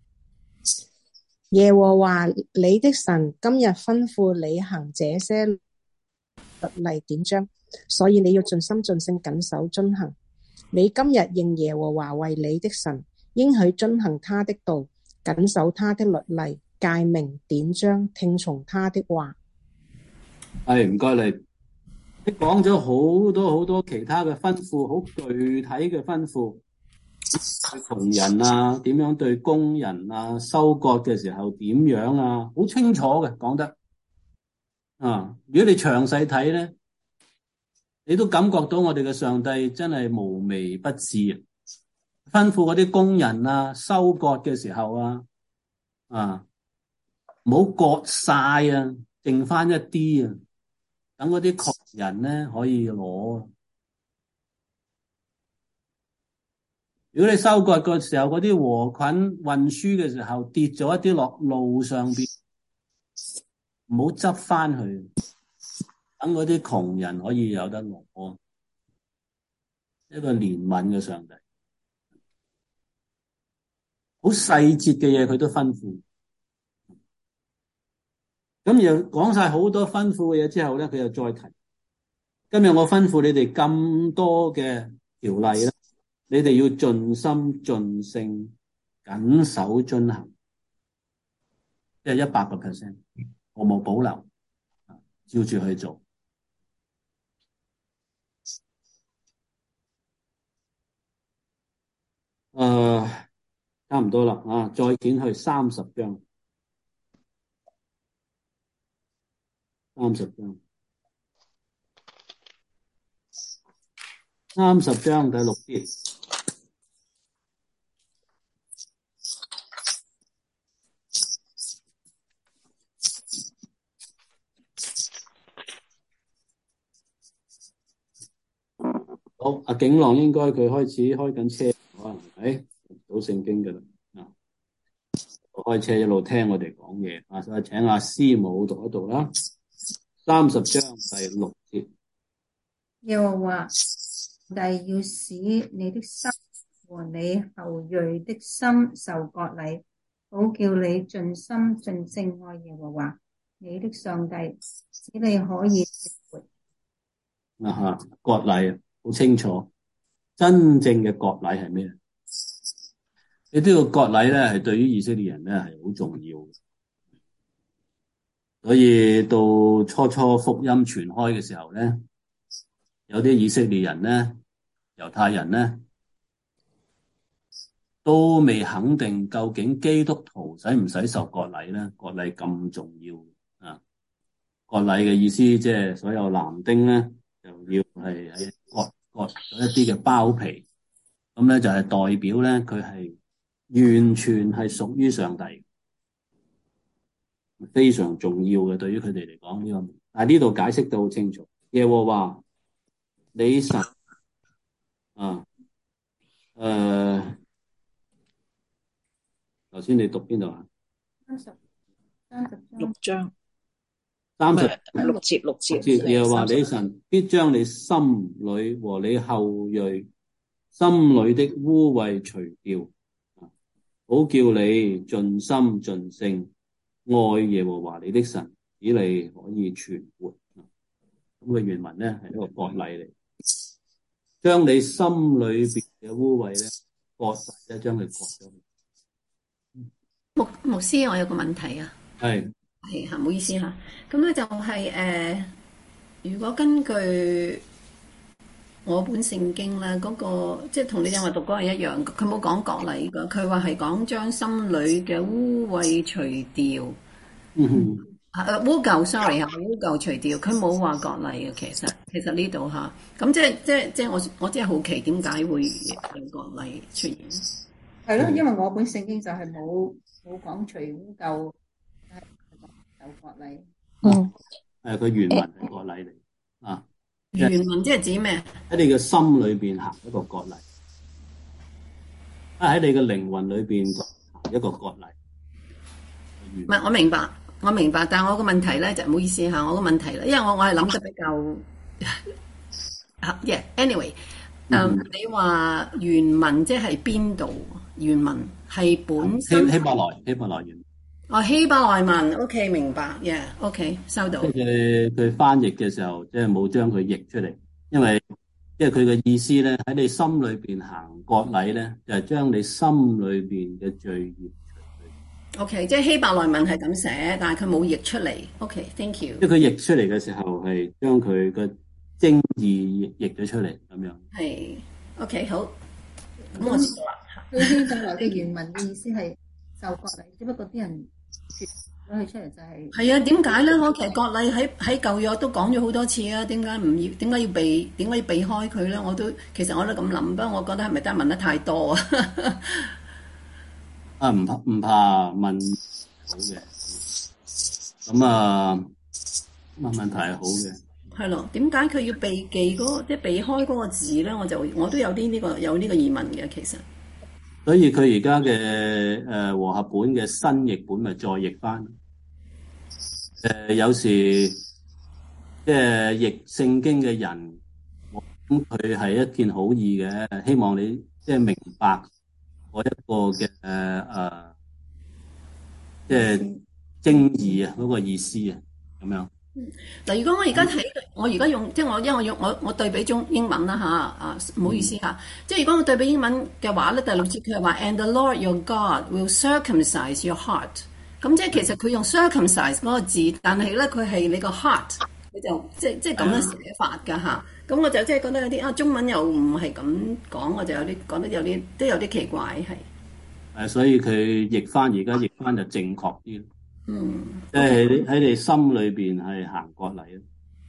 耶和華你的神今日吩咐你行這些律例典章，所以你要盡心盡性謹守遵行。你今日認耶和華為你的神，應許遵行他的道，謹守他的律例、誡命、典章，聽從他的話。 係，唔該你。你講咗好多好多其他嘅吩咐，好具體嘅吩咐，對窮人啊，點樣對工人啊，收割嘅時候點樣啊，好清楚嘅講得。如果你詳細睇咧，你都感覺到我哋嘅上帝真係無微不至啊！吩咐嗰啲工人啊，收割嘅時候唔好割晒啊，剩翻一啲啊。等嗰啲窮人咧可以攞。如果你收割嘅時候，嗰啲禾捆運輸嘅時候跌咗一啲落路上邊，唔好執翻去，等嗰啲窮人可以有得攞。一個憐憫嘅上帝，好細節嘅嘢佢都吩咐。咁又講晒好多吩咐嘅嘢之後咧，佢又再提，今日我吩咐你哋咁多嘅條例咧，你哋要盡心盡性謹守遵行，即係100%，我冇保留，照住去做。差唔多啦，再卷去30章。30章， 30章第6節。好，阿景朗應該佢開始開緊車，可能係讀到聖經㗎啦。開車一路聽我哋講嘢，所以請阿師母讀一讀啦。30章第6節。 耶和華但要使你的心和你後裔的心受割禮，好叫你盡心盡性愛耶和華你的上帝，使你可以活。 割禮好清楚，真正嘅割禮係咩？你呢個割禮咧，係對於以色列人咧係好重要嘅。所以到初福音傳開嘅時候咧，有啲以色列人咧、猶太人咧，都未肯定究竟基督徒使唔使受割禮咧？割禮咁重要啊！割禮嘅意思即係所有男丁咧，就要係喺割咗一啲嘅包皮，咁咧就係代表咧佢係完全係屬於上帝，非常重要嘅。對於佢哋嚟講呢個，但係呢度解釋得好清楚。耶和華你神頭先你讀邊度啊 ？6章 36 節。 耶和華你神必將你心裏和你後裔心裏的污穢除掉，好叫你盡心盡性愛耶和華你的神，使你可以存活。咁嘅原文咧係一個割禮嚟，將你心裏邊嘅污穢咧割禮咧，將佢割咗。 牧師，我有個問題啊。係吓，唔好意思吓。咁咧就係如果根據我本聖經咧，嗰個即係同你正話讀嗰個一樣，佢冇講割禮噶，佢話係講將心裏嘅污穢除掉。污垢 sorry 污垢除掉，佢冇話割禮嘅。其實呢度吓，咁即係我真係好奇點解會有割禮出現？ 係咯，因為我本聖經就係冇講除污垢，係有割禮。 佢原文係割禮嚟啊。 原文即係指咩？ 喺你嘅心裏邊行一個割禮，喺你嘅靈魂裏邊行一個割禮。 唔係，我明白，但係我個問題咧就唔好意思吓，我個問題咧，因為我係諗得比較anyway，你話原文即係邊度？原文係本身希伯來原文。希伯來文 ，OK 明白 ，OK 收到。即係佢翻譯嘅時候，即係冇將佢譯出嚟，因為即係佢嘅意思咧，喺你心裏邊行割禮咧，就係將你心裏邊嘅罪孽。 OK， 即係希伯來文係咁寫，但係佢冇譯出嚟。OK，thank you。 即係佢譯出嚟嘅時候，係將佢嘅精義譯咗出嚟，咁樣。係 OK 好。咁我知道啦。 佢希伯來嘅原文嘅意思係受割禮，只不過啲人脫咗佢出嚟就係。 係啊，點解咧？我其實割禮喺舊約都講咗好多次啊，點解要避開佢咧？其實我都咁諗，不過我覺得係咪真係問得太多啊？ 唔怕問好嘅，咁問題係好嘅。 係咯，點解佢要避忌即係避開嗰個字咧？我都有啲呢個疑問嘅，其實。 所以佢而家嘅和合本嘅新譯本咪再譯翻。有時即係譯聖經嘅人，咁佢係一件好意嘅，希望你即係明白。我一個嘅即係精義啊，嗰個意思啊，咁樣。 嗱，如果我而家睇，我而家用，即係因為我對比中英文啦唔好意思嚇。即係如果我對比英文嘅話咧，第6節佢係話 And the Lord your God will circumcise your heart。咁即係其實佢用 circumcise 嗰個字，但係咧佢係你個 heart，你就即係咁樣寫法㗎嚇。咁我就即係覺得有啲中文又唔係咁講，我就有啲講得都有啲奇怪係。 所以佢而家譯翻就正確啲。即係喺你心裏邊係行割禮。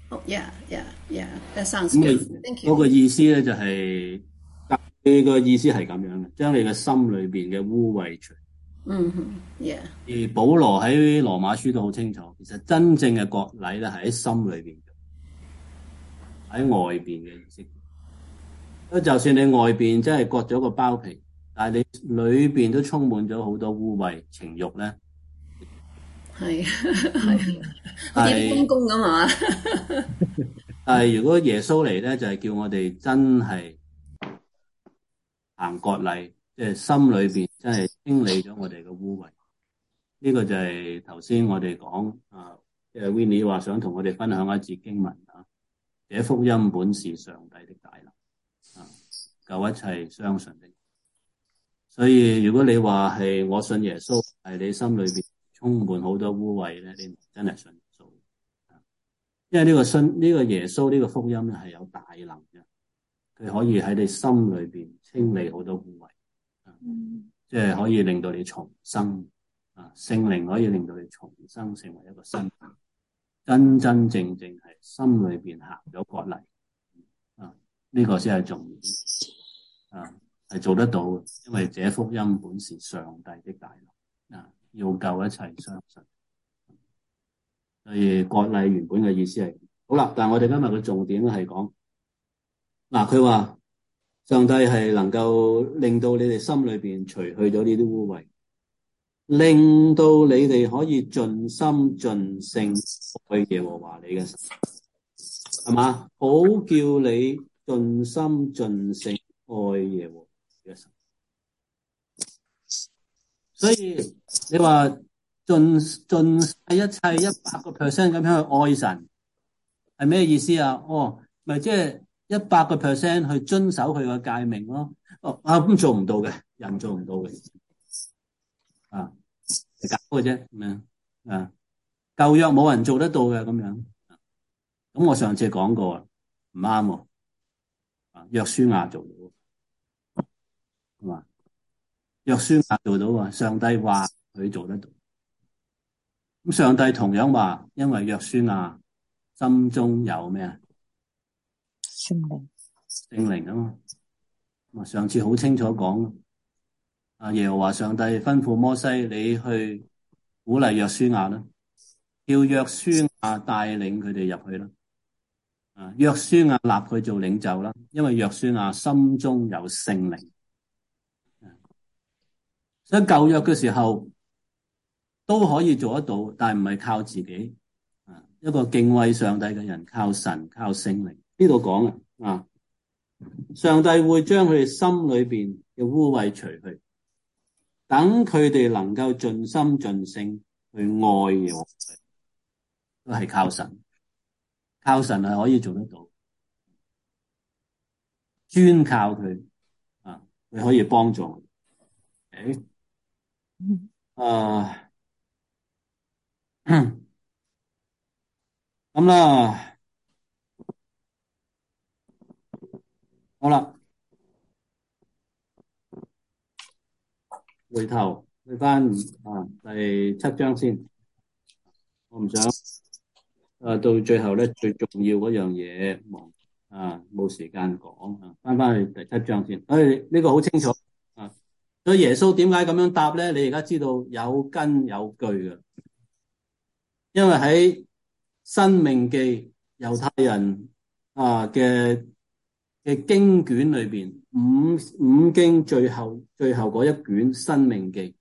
Oh, yeah, yeah, yeah. That sounds 咁 good. Thank 嗰 you. 個意思咧就係佢個意思係咁樣嘅，將你嘅心裏邊嘅污穢除。 Yeah. 而保羅喺羅馬書都好清楚，其實真正嘅割禮咧係喺心裏邊做，喺外邊嘅儀式。就算你外邊真係割咗個包皮，但係你裏邊都充滿咗好多污穢情慾咧。 係係，好似陰公咁啊！ 但係如果耶穌嚟咧，就係叫我哋真係行割禮，即係心裏邊真係清理咗我哋嘅污穢。呢個就係頭先我哋講即係 Winnie 話想同我哋分享一節經文啊。這福音本是上帝的大能救一切相信的。所以如果你話係我信耶穌，係你心裏邊充滿好多污穢咧，你真係信耶穌。因為呢個耶穌呢個福音咧係有大能嘅，佢可以喺你心裏邊清理好多污穢，即係可以令到你重生。聖靈可以令到你重生成為一個新人，真真正正係心裏邊行咗割禮。呢個先係重要。係做得到嘅，因為這福音本是上帝的大能，要救一切相信。所以割禮原本嘅意思係好啦，但係我哋今日嘅重點係講佢話上帝係能夠令到你哋心裏邊除去咗呢啲污穢，令到你哋可以盡心盡性愛耶和華你嘅神，係嘛？好叫你盡心盡性愛耶和華你嘅神。所以你話盡晒一切100%咁樣去愛神，係咩意思啊？咪即係100%去遵守佢嘅誡命咯。咁做唔到嘅，人做唔到嘅。係搞嘅啫，咁樣舊約冇人做得到嘅咁樣。咁我上次講過唔啱喎。約書亞做到，係嘛？約書亞做到啊！上帝話佢做得到。咁上帝同樣話，因為約書亞心中有咩啊？聖靈啊嘛。上次好清楚講。耶和華上帝吩咐摩西，你去鼓勵約書亞啦，叫約書亞帶領佢哋入去啦。約書亞立佢做領袖啦，因為約書亞心中有聖靈。所以舊約嘅時候都可以做得到，但係唔係靠自己。一個敬畏上帝嘅人靠神靠聖靈。呢度講上帝會將佢哋心裏邊嘅污穢除去。等佢哋能夠盡心盡性去愛嘅，都係靠神。靠神係可以做得到，專靠佢佢可以幫助。咁啦，好啦。回頭去翻第7章先，我唔想到最後咧最重要嗰樣嘢冇時間講翻去第7章先。呢個好清楚所以耶穌點解咁樣答咧？你而家知道有根有據嘅，因為喺申命記猶太人嘅經卷裏邊，五經最後嗰一卷申命記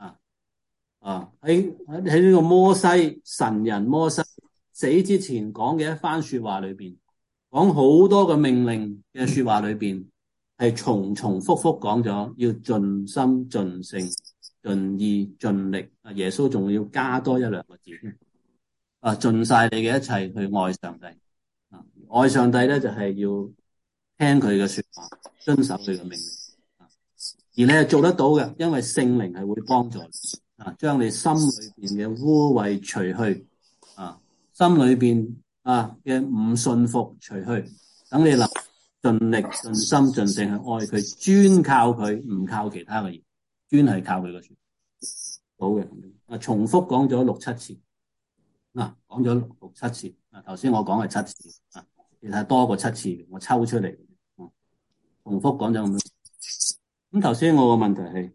喺呢個摩西神人摩西死之前講嘅一番說話裏邊，講好多個命令嘅說話裏邊，係重重複複講咗要盡心盡性盡意盡力。耶穌仲要加多1-2個字盡晒你嘅一切去愛上帝。愛上帝咧就係要聽佢嘅說話，遵守佢嘅命令。而你係做得到嘅，因為聖靈係會幫助你將你心裏邊嘅污穢除去心裏邊嘅唔信服除去，等你能盡力盡心盡性去愛佢，專靠佢，唔靠其他嘅嘢，專係靠佢嘅說話。好嘅，重複講咗6-7次講咗6-7次。 頭先我講係7次啊，其實係多過7次，我抽出嚟。重複講咗咁多。咁頭先我個問題係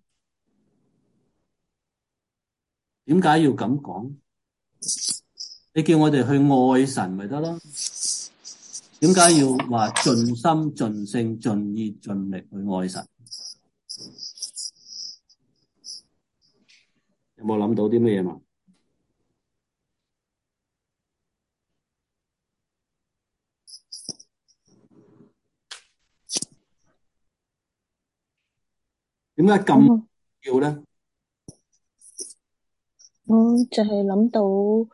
點解要咁講？你叫我哋去愛神咪得咯？點解要話盡心盡性盡意盡力去愛神？有冇諗到啲咩嘢嘛？點解咁要咧？ 我就係諗到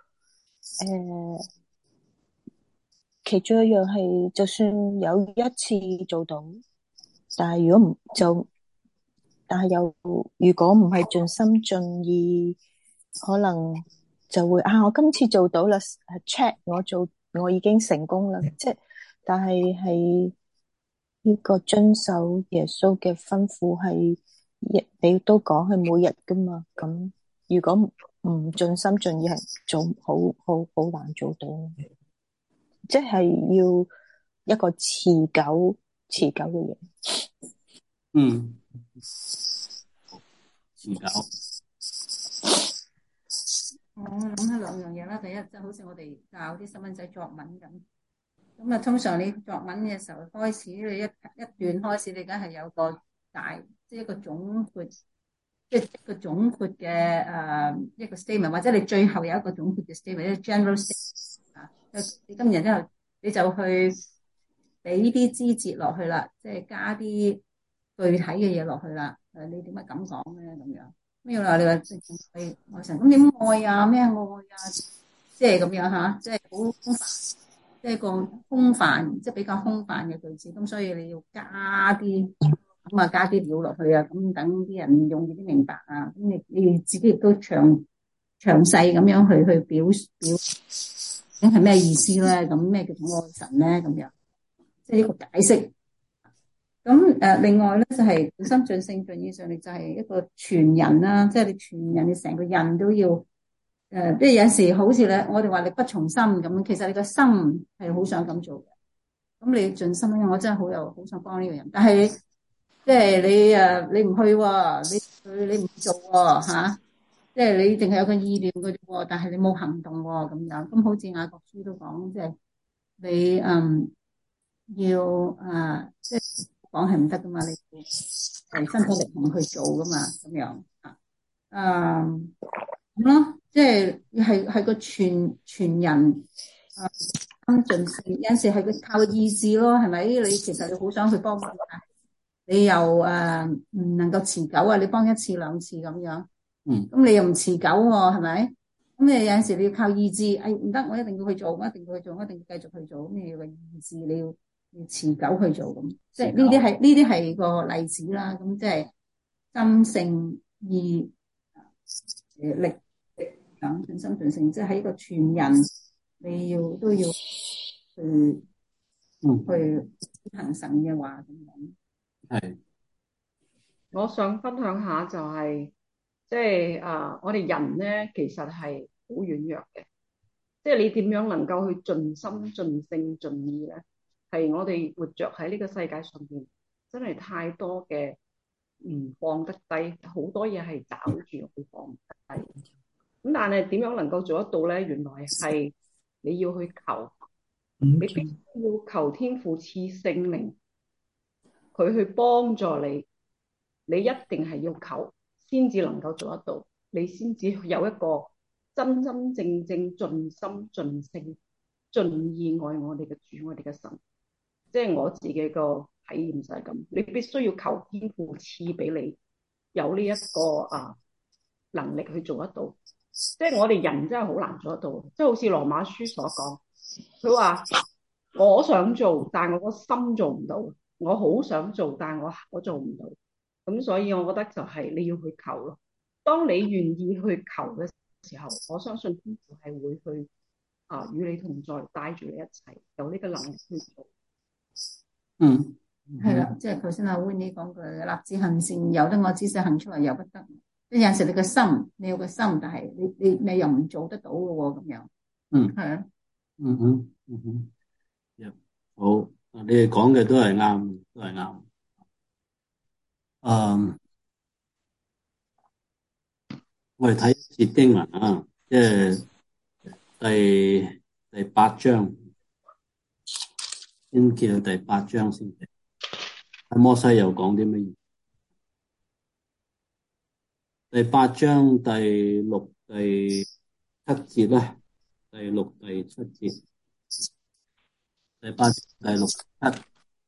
其中一樣係，就算有一次做到，但係如果唔就，但係又如果唔係盡心盡意，可能就會我今次做到啦，check 我已經成功啦，即係但係呢個遵守耶穌嘅吩咐係你都講係每日噶嘛，咁如果唔盡心盡意係做好難做到，即係要一個持久嘅嘢。 持久。 我諗起兩樣嘢啦，第一就好似我哋教啲細蚊仔作文咁啊，通常你作文嘅時候開始，你一段開始，你梗係有個即係一個總括，即係一個總括嘅一個 statement， 或者你最後有一個總括嘅 statement， 一個 general statement 啊。你今日之後你就去俾啲枝節落去啦，即係加啲具體嘅嘢落去啦。你點解咁講咧？咁樣咩話？你話愛神，咁點愛啊？咩愛啊？即係咁樣吓，即係好空泛，即係個空泛，即係比較空泛嘅句子。咁所以你要加啲加啲料落去啊，咁等啲人容易啲明白啊。咁你自己亦都詳細咁樣去表，咁係咩意思咧？咁咩叫做愛神咧？咁樣即係呢個解釋。咁另外咧就係盡心盡性盡意上，你就係一個全人啦，即係你全人，你成個人都要即係有時好似咧，我哋話力不從心咁，其實你個心係好想咁做嘅。咁你盡心咧，我真係好想幫呢個人，但係即係你唔去喎，你唔做喎嚇，即係你淨係有個意念嘅啫喎，但係你冇行動喎咁樣。咁好似雅各書都講，即係你要即係講係唔得噶嘛，你係身體力行去做噶嘛，咁樣咁咯，即係個全人盡性，有陣時係佢靠意志咯，係咪？你其實你好想去幫佢，你又唔能夠持久啊！你幫一次兩次咁樣，咁你又唔持久喎，係咪？咁你有陣時你要靠意志，唔得，我一定要去做，我一定要去做，我一定要繼續去做，咁你要個意志，你要持久去做咁，即係呢啲係個例子啦。咁即係心性意力盡心盡性，即係喺個全人你都要去行神嘅話咁樣。 係， 我想分享下就係即係我哋人咧其實係好軟弱嘅，即係你點樣能夠去盡心盡性盡意咧？係我哋活着喺呢個世界上邊，真係太多嘅唔放得低，好多嘢係找住去放唔低。咁但係點樣能夠做得到咧？原來係你要去求，你必須要求天父賜聖靈，佢去幫助你。你一定係要求，先至能夠做得到，你先至有一個真真正正盡心盡性盡意愛我哋嘅主，我哋嘅神。即係我自己個體驗就係咁，你必須要求天父賜俾你有呢一個能力去做得到。即係我哋人真係好難做得到，即係好似羅馬書所講，佢話我想做，但係我個心做唔到。我好想做，但係我做唔到。咁所以我覺得就係你要去求咯。當你願意去求嘅時候，我相信天父係會去與你同在，帶住你一齊有呢個能力去做。 係啦，即係頭先阿 Winnie 講句立志行善，由得我姿勢行出嚟，由不得。即係有陣時你個心，你有個心，但係你又唔做得到嘅喎，咁樣。係啊。 嗯哼，嗯哼，好，你哋講嘅都係啱，都係啱。我哋睇一節經文啊，即係第八章，先見到第八章先。摩西又講啲乜嘢？第八章第六、第七節咧，第六、第七節，第八、第六、七，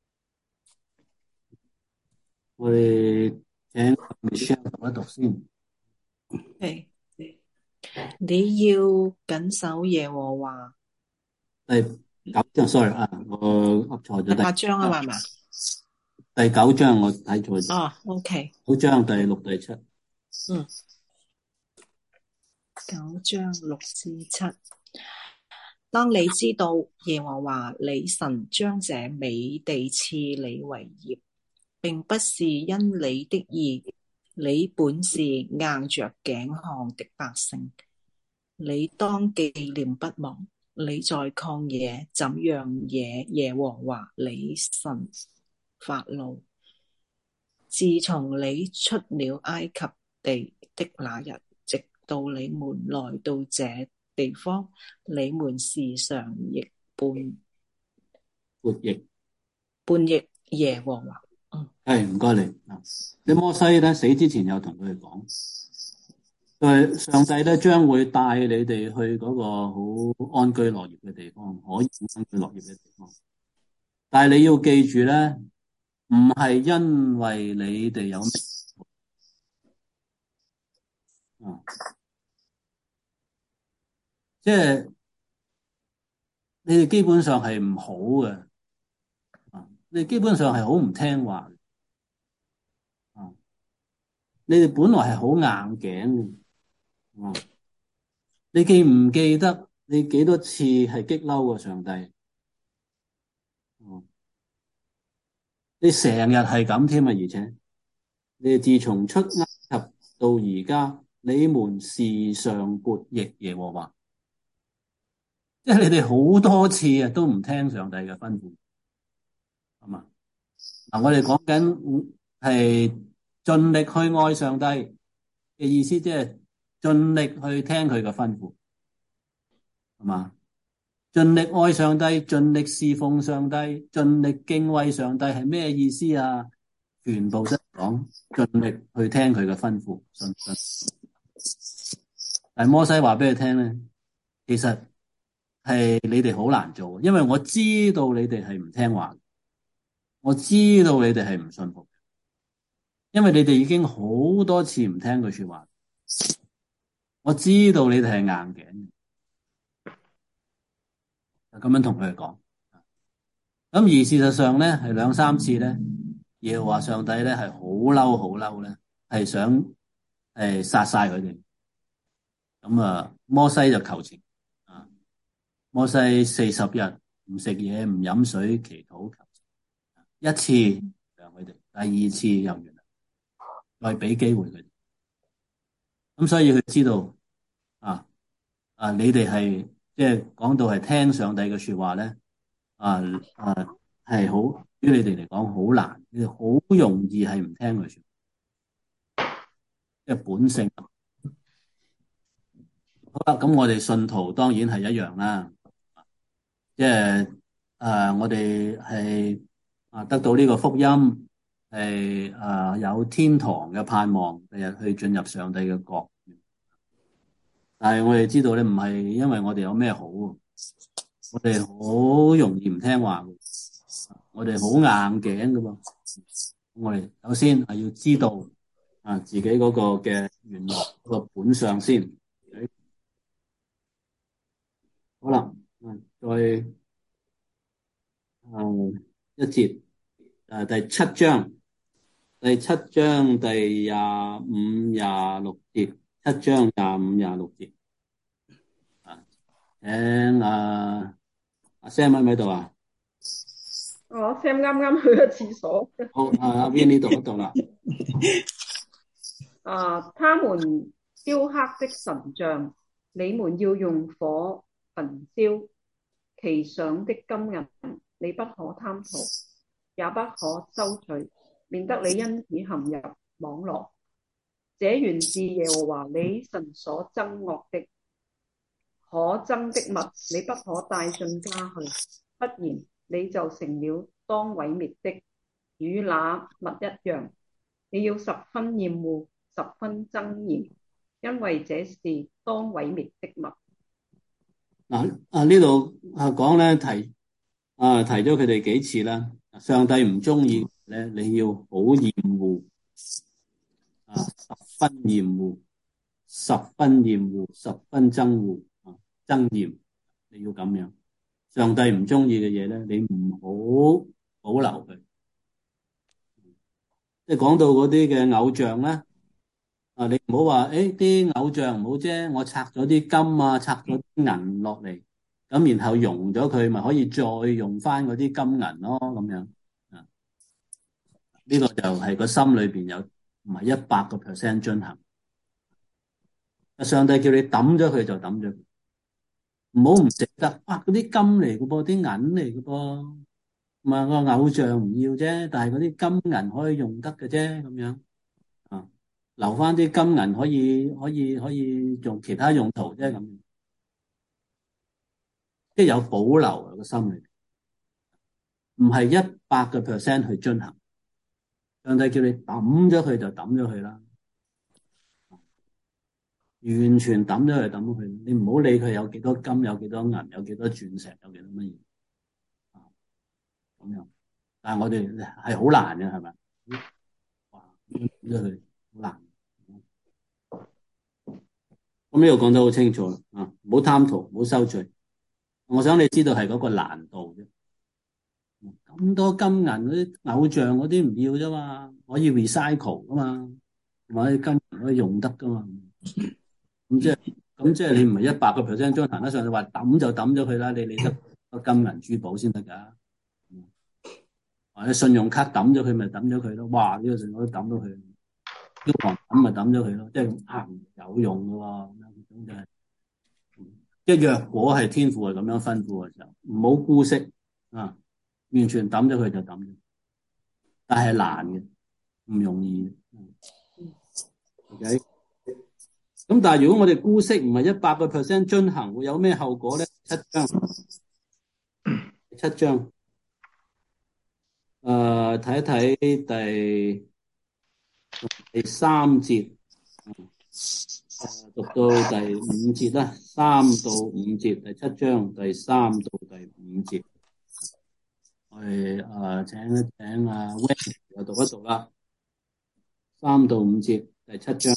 我哋請 Michelle 讀一讀先。 係，你要謹守耶和華。 第九章，sorry 啊，我噏錯咗。 第八章啊嘛？ 第九章我睇錯咗。 哦，OK。 九章第六、第七。 嗯。9章6至7。當你知道耶和華你神將這美地賜你為業，並不是因你的義，你本是硬着頸項的百姓，你當紀念不忘你在曠野怎樣惹耶和華你神發怒。自從你出了埃及地的那日，直到你們來到這地方，你們時常叛逆耶和華。 係，唔該你。啲摩西咧死之前有同佢哋講，上帝咧將會帶你哋去嗰個好安居樂業嘅地方，可以安居樂業嘅地方。但係你要記住咧，唔係因為你哋有咩即係你哋基本上係唔好嘅，你哋基本上係好唔聽話嘅，你哋本來係好硬頸嘅，你記唔記得你幾多次係激嬲過上帝？你成日係咁添啊！而且你哋自從出埃及到而家，你們時常悖逆耶和華，即係你哋好多次啊，都唔聽上帝嘅吩咐，係嘛？嗱，我哋講緊係盡力去愛上帝嘅意思，即係盡力去聽佢嘅吩咐，係嘛？盡力愛上帝，盡力侍奉上帝，盡力敬畏上帝係咩意思啊？全部都講盡力去聽佢嘅吩咐，信。但摩西話俾你聽咧，其實係你哋好難做，因為我知道你哋係唔聽話，我知道你哋係唔信服，因為你哋已經好多次唔聽佢說話，我知道你哋係硬頸。咁樣同佢哋講，咁而事實上咧係兩三次咧，耶和華上帝咧係好嬲好嬲咧，係想殺晒佢哋。咁啊，摩西就求情啊，摩西40日唔食嘢唔飲水祈禱求情，一次讓佢哋，第二次又原諒，再俾機會佢哋。咁所以佢知道你哋係即係講到係聽上帝嘅說話咧，係好，於你哋嚟講好難，你哋好容易係唔聽佢說話，即係本性。好啦，咁我哋信徒當然係一樣啦，即係我哋係得到呢個福音，係有天堂嘅盼望，第日去進入上帝嘅國。但係我哋知道咧，唔係因為我哋有咩好，我哋好容易唔聽話，我哋好硬頸噶噃。我哋首先係要知道自己嗰個嘅原來個本相先。好啦，再一節第七章第25、26節，7章25、26節。請阿 Sam 喺咪度啊？ 我 Sam 啱啱去咗廁所。 好，阿 Vin 呢度嗰度啦。 他們雕刻的神像，你們要用火焚燒， 其上的金銀，你不可貪圖，也不可收取，免得你因此陷入網羅。這原是耶和華你神所憎惡的。可憎的物，你不可帶進家去，不然你就成了當毀滅的，與那物一樣。你要十分厭惡，十分憎厭，因為這是當毀滅的物。 呢度講咧提咗佢哋幾次啦。上帝唔中意咧，你要好厭惡十分厭惡，十分厭惡，十分憎惡憎厭，你要咁樣。上帝唔中意嘅嘢咧，你唔好保留佢。即係講到嗰啲嘅偶像咧，你唔好話啲偶像唔好啫，我拆咗啲金啊，拆咗啲銀落嚟，咁然後溶咗佢，咪可以再用翻嗰啲金銀咯，咁樣啊。呢個就係個心裏邊有唔係100% 遵行。上帝叫你抌咗佢就抌咗佢，唔好唔捨得。嗰啲金嚟嘅噃，啲銀嚟嘅噃，唔係個偶像唔要啫，但係嗰啲金銀可以用得嘅啫，咁樣啊，留翻啲金銀可以用其他用途啫，咁即係有保留喺個心裏，唔係100% 去遵行。上帝叫你抌咗佢就抌咗佢啦，完全抌咗佢抌咗佢，你唔好理佢有幾多金，有幾多銀，有幾多鑽石，有幾多乜嘢咁樣。但係我哋係好難嘅，係咪？哇，抌咗佢好難。咁呢度講得好清楚啦，唔好貪圖，唔好收罪。我想你知道係嗰個難度啫。咁多金銀嗰啲偶像嗰啲唔要啫嘛，可以 recycle 噶嘛，或者金銀可以用得噶嘛。咁即係你唔係100% 將行得上，你話抌就抌咗佢啦，你理得金銀珠寶先得噶。或者信用卡抌咗佢咪抌咗佢咯。哇，呢個信用卡抌咗佢，消防抌咪抌咗佢咯，即係有用噶喎。咁就係，即係若果係天父係咁樣吩咐嘅時候，唔好姑息啊。完全抌咗佢就抌咗，但係難嘅，唔容易。OK，咁但係如果我哋姑息唔係100% 遵行，會有咩後果咧？7章，睇一睇第3節，讀到第5節啦，3到5節，第7章第3到第5節。我哋請一請Wendy又讀一讀啦，3到5節，第7章。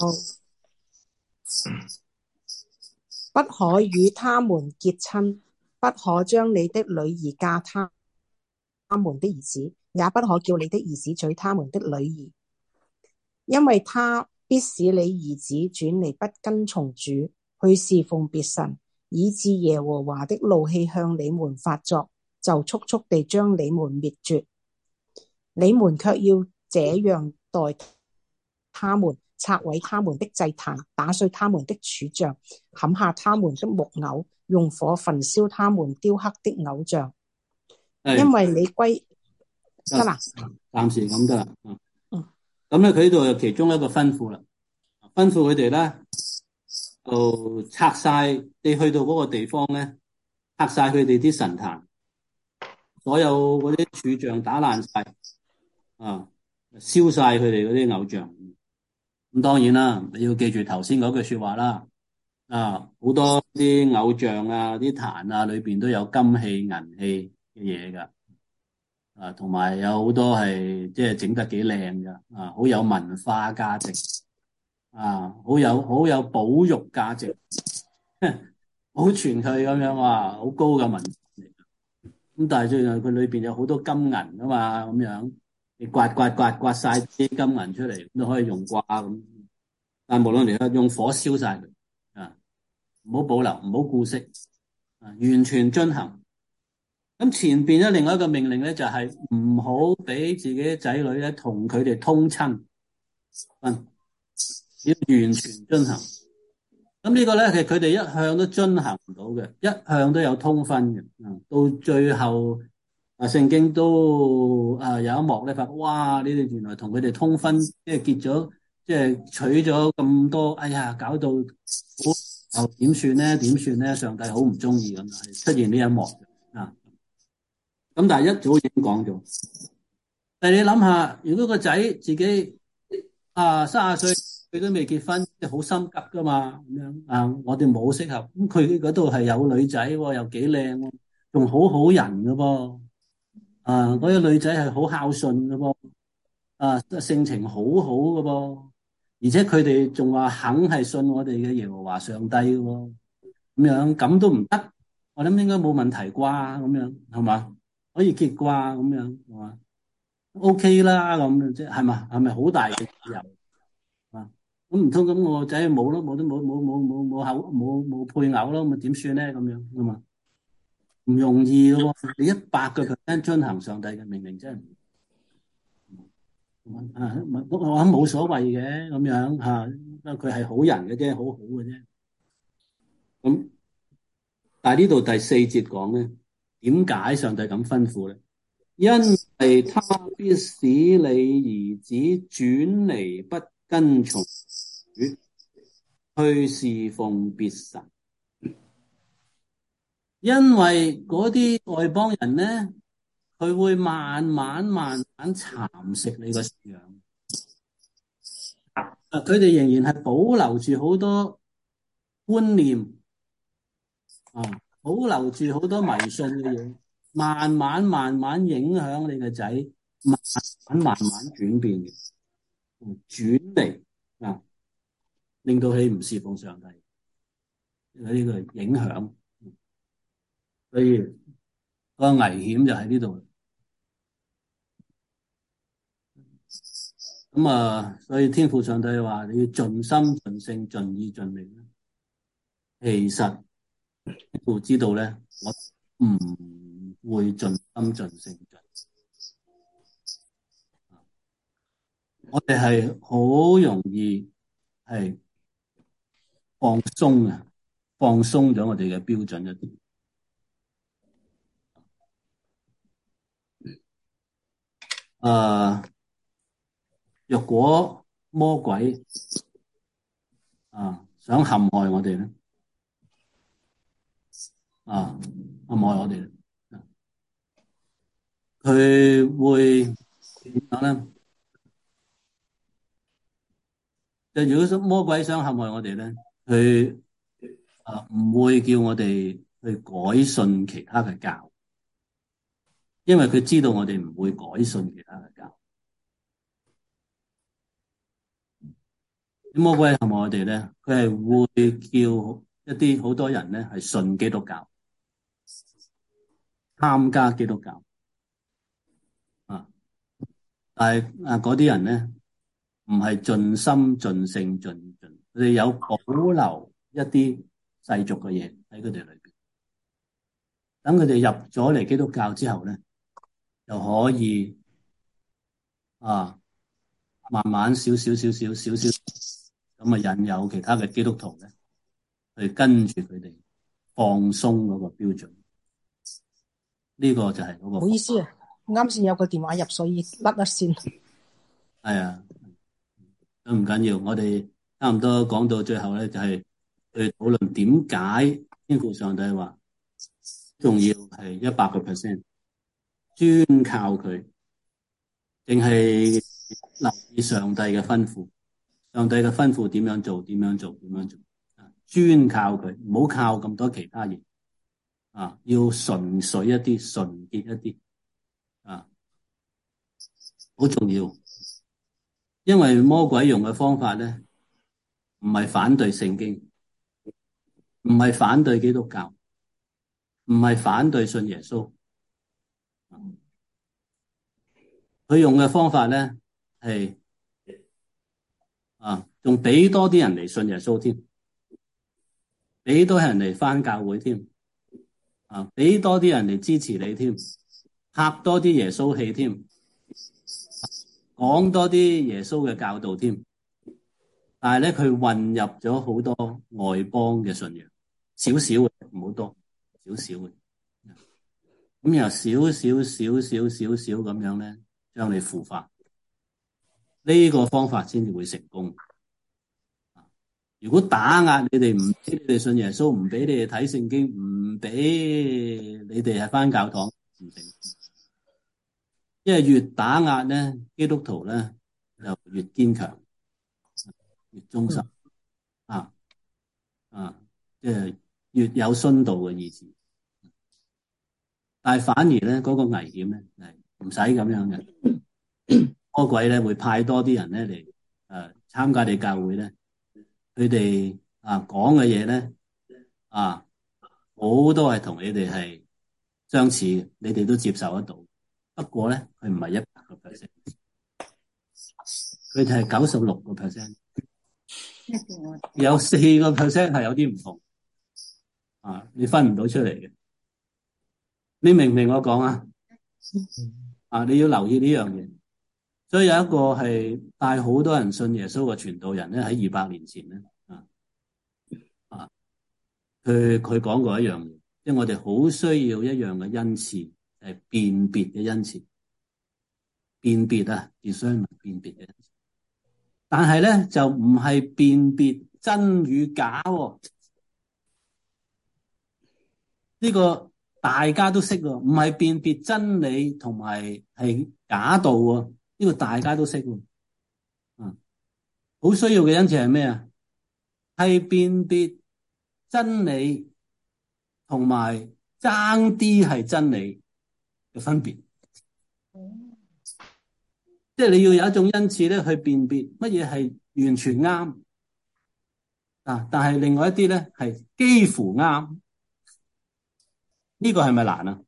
不可與他們結親，不可將你的女兒嫁他們的兒子，也不可叫你的兒子娶他們的女兒，因為他必使你兒子轉離不跟從主，去侍奉別神，以致耶和華的怒氣向你們發作，就速速地將你們滅絕。你們卻要這樣待他們，拆毀他們的祭壇，打碎他們的柱像，砍下他們的木偶，用火焚燒他們雕刻的偶像。因為你歸得啦， 暫時咁得啦。咁咧，佢呢度有其中一個吩咐啦，吩咐佢哋咧就拆晒，你去到嗰個地方咧，拆晒佢哋啲神壇。所有嗰啲柱像打爛晒，燒晒佢哋嗰啲偶像。咁當然啦，你要記住頭先嗰句說話啦。好多啲偶像啲壇裏邊都有金器銀器嘅嘢噶。同埋有好多係即係整得幾靚噶。好有文化價值。好有保育價值。保存佢咁樣好高嘅文化。咁但係最近佢裏邊有好多金銀啊嘛，咁樣你刮晒啲金銀出嚟都可以用刮咁。但係無論如何用火燒晒佢唔好保留，唔好顧惜完全遵行。咁前邊咧另外一個命令咧就係唔好俾自己仔女咧同佢哋通親，要完全遵行。 咁呢個咧係佢哋一向都遵行唔到嘅，一向都有通婚嘅。到最後聖經都有一幕咧，發哇！你哋原來同佢哋通婚，即係結咗，即係娶咗咁多，哎呀，搞到又點算咧？點算咧？上帝好唔中意咁，係出現呢一幕啊！咁但係一早已經講咗。但係你諗下，如果個仔自己30歲佢都未結婚，即係好心急噶嘛咁樣我哋冇適合。咁佢嗰度係有女仔喎，又幾靚喎，仲好好人噶噃。嗰個女仔係好孝順噶噃，性情好好噶噃，而且佢哋仲話肯係信我哋嘅耶和華上帝噶喎，咁樣咁都唔得，我諗應該冇問題啩，咁樣係嘛？可以結啩咁樣係嘛？OK 啦咁即係嘛？係咪好大嘅自由啊？咁唔通咁我個仔冇咯，冇配偶咯，咁點算咧？咁樣係嘛？唔容易嘅喎，你100% 遵行上帝嘅命令真係我諗冇所謂嘅咁樣佢係好人嘅啫，好好嘅啫。咁但係呢度第4節講咧，點解上帝咁吩咐咧？因為他必使你兒子轉離不跟從主，去侍奉別神。因為嗰啲外邦人咧，佢會慢慢蠶食你個信仰。佢哋仍然係保留住好多觀念保留住好多迷信嘅嘢，慢慢影響你個仔，慢慢轉變嘅，轉離令到佢唔侍奉上帝，有呢個影響。所以個危險就喺呢度。咁所以天父上帝話你要盡心盡性盡意盡力。其實天父知道咧，我唔會盡心盡性盡。我哋係好容易係放鬆咗我哋嘅標準一啲。若果魔鬼想陷害我哋咧，陷害我哋，佢會點樣咧？就如果魔鬼想陷害我哋咧，佢唔會叫我哋去改信其他嘅教，因為佢知道我哋唔會改信其他嘅教。魔鬼陷害我哋咧，佢係會叫一啲好多人咧係信基督教，參加基督教但係嗰啲人咧唔係盡心盡性盡意，佢哋有保留一啲世俗嘅嘢喺佢哋裏邊。等佢哋入咗嚟基督教之後咧，就可以慢慢少少咁引誘其他嘅基督徒咧去跟住佢哋放鬆嗰個標準。呢個就係嗰個。 唔好意思啊，啱先有個電話入，所以甩一線。 係啊，都唔緊要。我哋差唔多講到最後咧，就係去討論點解天父上帝話仲要係100% 專靠佢，淨係留意上帝嘅吩咐。上帝嘅吩咐點樣做，專靠佢，唔好靠咁多其他嘢要純粹一啲，純潔一啲好重要。因為魔鬼用嘅方法咧，唔係反對聖經，唔係反對基督教，唔係反對信耶穌。佢用嘅方法咧係仲俾多啲人嚟信耶穌添，俾多人嚟返教會添，俾多啲人嚟支持你添，拍多啲耶穌戲添，講多啲耶穌嘅教導添， 但係咧佢混入咗好多外邦嘅信仰，少少嘅，唔好多，少少嘅。咁由少咁樣咧，將你腐化。呢個方法先至會成功。如果打壓你哋，唔俾你哋信耶穌，唔俾你哋睇聖經，唔俾你哋係返教堂，唔成。因為越打壓咧，基督徒咧就越堅強，越忠心，即係越有殉道嘅意志。但係反而咧嗰個危險咧係唔使咁樣嘅。魔鬼咧會派多啲人咧嚟參加你教會咧，佢哋講嘅嘢咧好多係同你哋係相似，你哋都接受得到。不過咧佢唔係100%，佢哋係96%，有4% 係有啲唔同你分唔到出嚟嘅。你明唔明我講啊？你要留意呢樣嘢。所以有一個係帶好多人信耶穌嘅傳道人咧，喺200年前咧佢講過一樣嘢，即係我哋好需要一樣嘅恩賜，係辨別嘅恩賜，辨別discernment，辨別嘅恩賜。但係咧就唔係辨別真與假喎。呢個大家都識喎，唔係辨別真理同埋係假道喎。呢個大家都識喎。好需要嘅恩賜係咩啊？係辨別真理同埋爭啲係真理嘅分別。即係你要有一種恩賜咧，去辨別乜嘢係完全啱但係另外一啲咧係幾乎啱。呢個係咪難啊？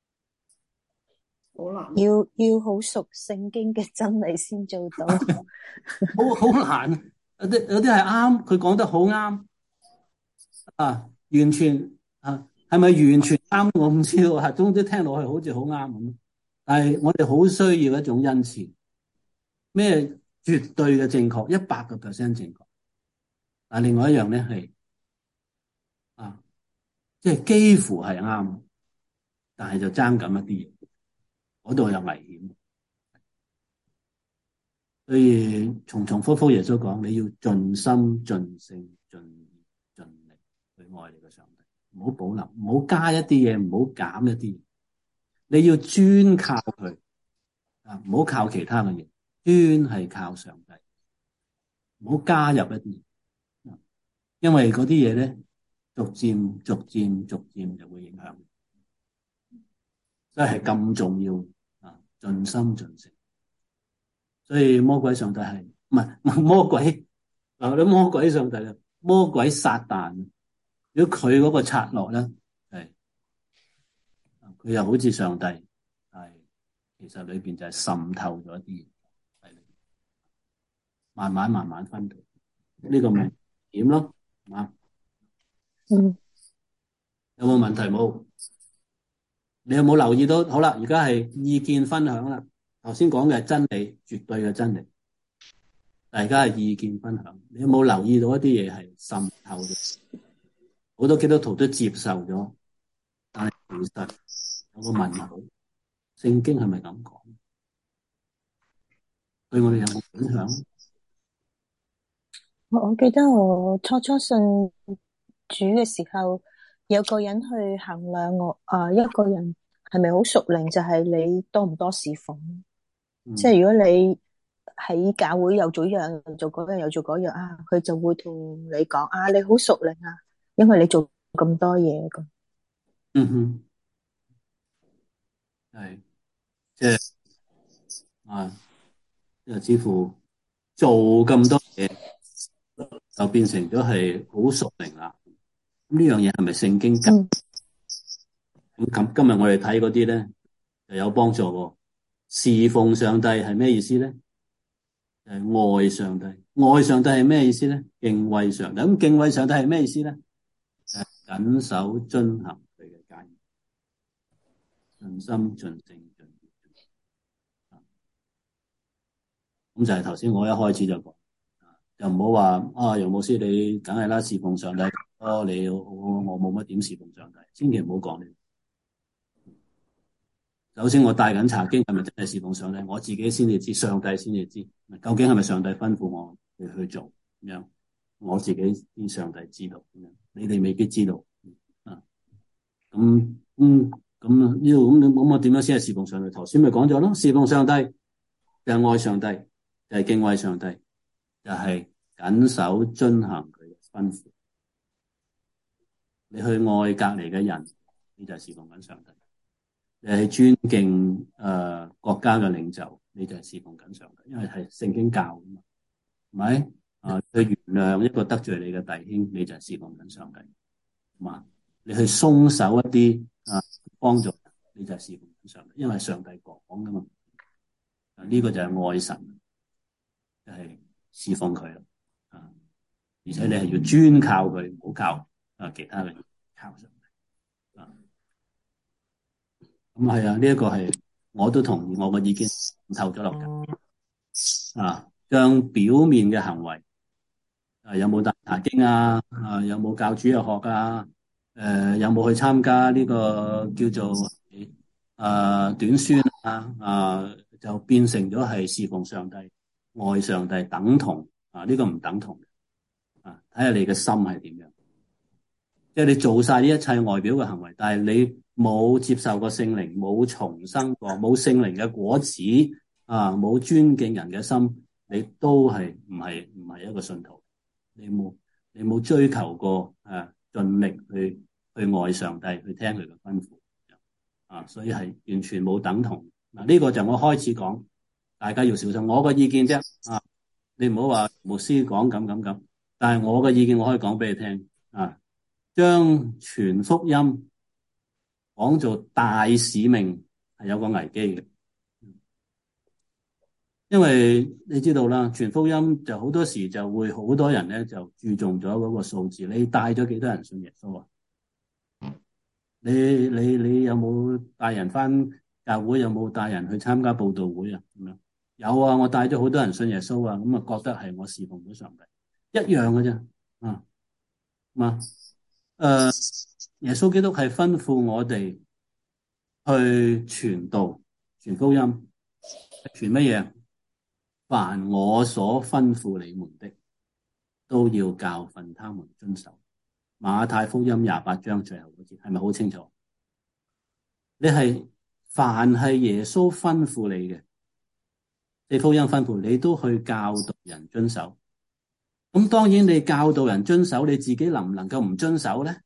好難， 要好熟聖經嘅真理先做到。 好難。有啲係啱，佢講得好啱完全係咪完全啱？我唔知道。總之聽落去好似好啱咁。但係我哋好需要一種恩賜，咩絕對嘅正確，100% 正確。但係另外一樣咧係即係幾乎係啱，但係就爭緊一啲嘢，嗰度有危險。所以重複復耶穌講，你要盡心盡性盡意盡力去愛你嘅上帝，唔好保留，唔好加一啲嘢，唔好減一啲嘢。你要專靠佢唔好靠其他嘅嘢，專係靠上帝，唔好加入一啲嘢，因為嗰啲嘢咧逐漸就會影響。所以係咁重要盡心盡性。所以魔鬼上帝係唔係魔鬼你魔鬼上帝啦，魔鬼撒旦，如果佢嗰個策略咧係佢又好似上帝，係其實裏邊就係滲透咗一啲嘢，慢慢分到呢個咪點咯有冇問題冇？你有冇留意到？好啦，而家係意見分享啦。頭先講嘅係真理，絕對嘅真理。大家係意見分享，你有冇留意到一啲嘢係滲透咗？好多基督徒都接受咗，但係其實有個問號，聖經係咪咁講？對我哋有冇影響？ 我記得我初信主嘅時候，有個人去衡量我一個人係咪好屬靈，就係你多唔多侍奉。即係如果你喺教會又做一樣做嗰樣又做嗰樣佢就會同你講你好屬靈因為你做咁多嘢咁。 係即係即係似乎做咁多嘢就變成咗係好屬靈啦。咁呢樣嘢係咪聖經咁今日我哋睇嗰啲咧就有幫助喎。侍奉上帝係咩意思咧？就係愛上帝。愛上帝係咩意思咧？敬畏上帝。咁敬畏上帝係咩意思咧？就係謹守遵行佢嘅誡命，盡心盡性盡意。咁就係頭先我一開始就講， 又唔好話啊，楊牧師你梗係啦，侍奉上帝你我冇乜點侍奉上帝，千祈唔好講呢。首先我帶緊查經係咪真係侍奉上帝，我自己先至知，上帝先至知究竟係咪上帝吩咐我去做咁樣，我自己先上帝知道咁樣，你哋未必知道啊。咁呢度咁我點樣先係侍奉上帝？頭先咪講咗咯，侍奉上帝就係愛上帝，就係敬畏上帝，就係謹守遵行佢嘅吩咐。你去愛隔離嘅人，你就係侍奉緊上帝。你係尊敬國家嘅領袖，你就係侍奉緊上帝，因為係聖經教噶嘛，係咪啊？去原諒一個得罪你嘅弟兄，你就係侍奉緊上帝，係嘛？你去鬆手一啲幫助，你就係侍奉緊上帝，因為上帝講噶嘛。呢個就係愛神，就係侍奉佢啦。而且你係要專靠佢，唔好靠其他人，靠上帝。咁係啊，呢一個係我都同意，我嘅意見透咗落嚟。將表面嘅行為有冇帶查經有冇教主日學有冇去參加呢個叫做短宣就變成咗係侍奉上帝、愛上帝等同呢個唔等同睇下你嘅心係點樣。即係你做晒呢一切外表嘅行為，但係你冇接受過聖靈，冇重生過，冇聖靈嘅果子冇尊敬人嘅心，你都係唔係一個信徒。你冇追求過盡力去愛上帝，去聽佢嘅吩咐所以係完全冇等同。呢個就我開始講，大家要小心。我個意見啫你唔好話牧師講咁，但係我嘅意見我可以講俾你聽將全福音講做大使命係有個危機嘅，因為你知道啦，全福音就好多時就會好多人咧就注重咗嗰個數字，你帶咗幾多人信耶穌啊？你有冇帶人返教會？有冇帶人去參加佈道會啊？咁樣有啊，我帶咗好多人信耶穌啊，咁覺得係我侍奉咗上帝，一樣嘅啫耶穌基督係吩咐我哋去傳道、傳福音，傳乜嘢？凡我所吩咐你們的，都要教訓他們遵守。馬太福音28章最後嗰節係咪好清楚？你係凡係耶穌吩咐你嘅，即福音吩咐你都去教導人遵守。咁當然你教導人遵守，你自己能唔能夠唔遵守咧？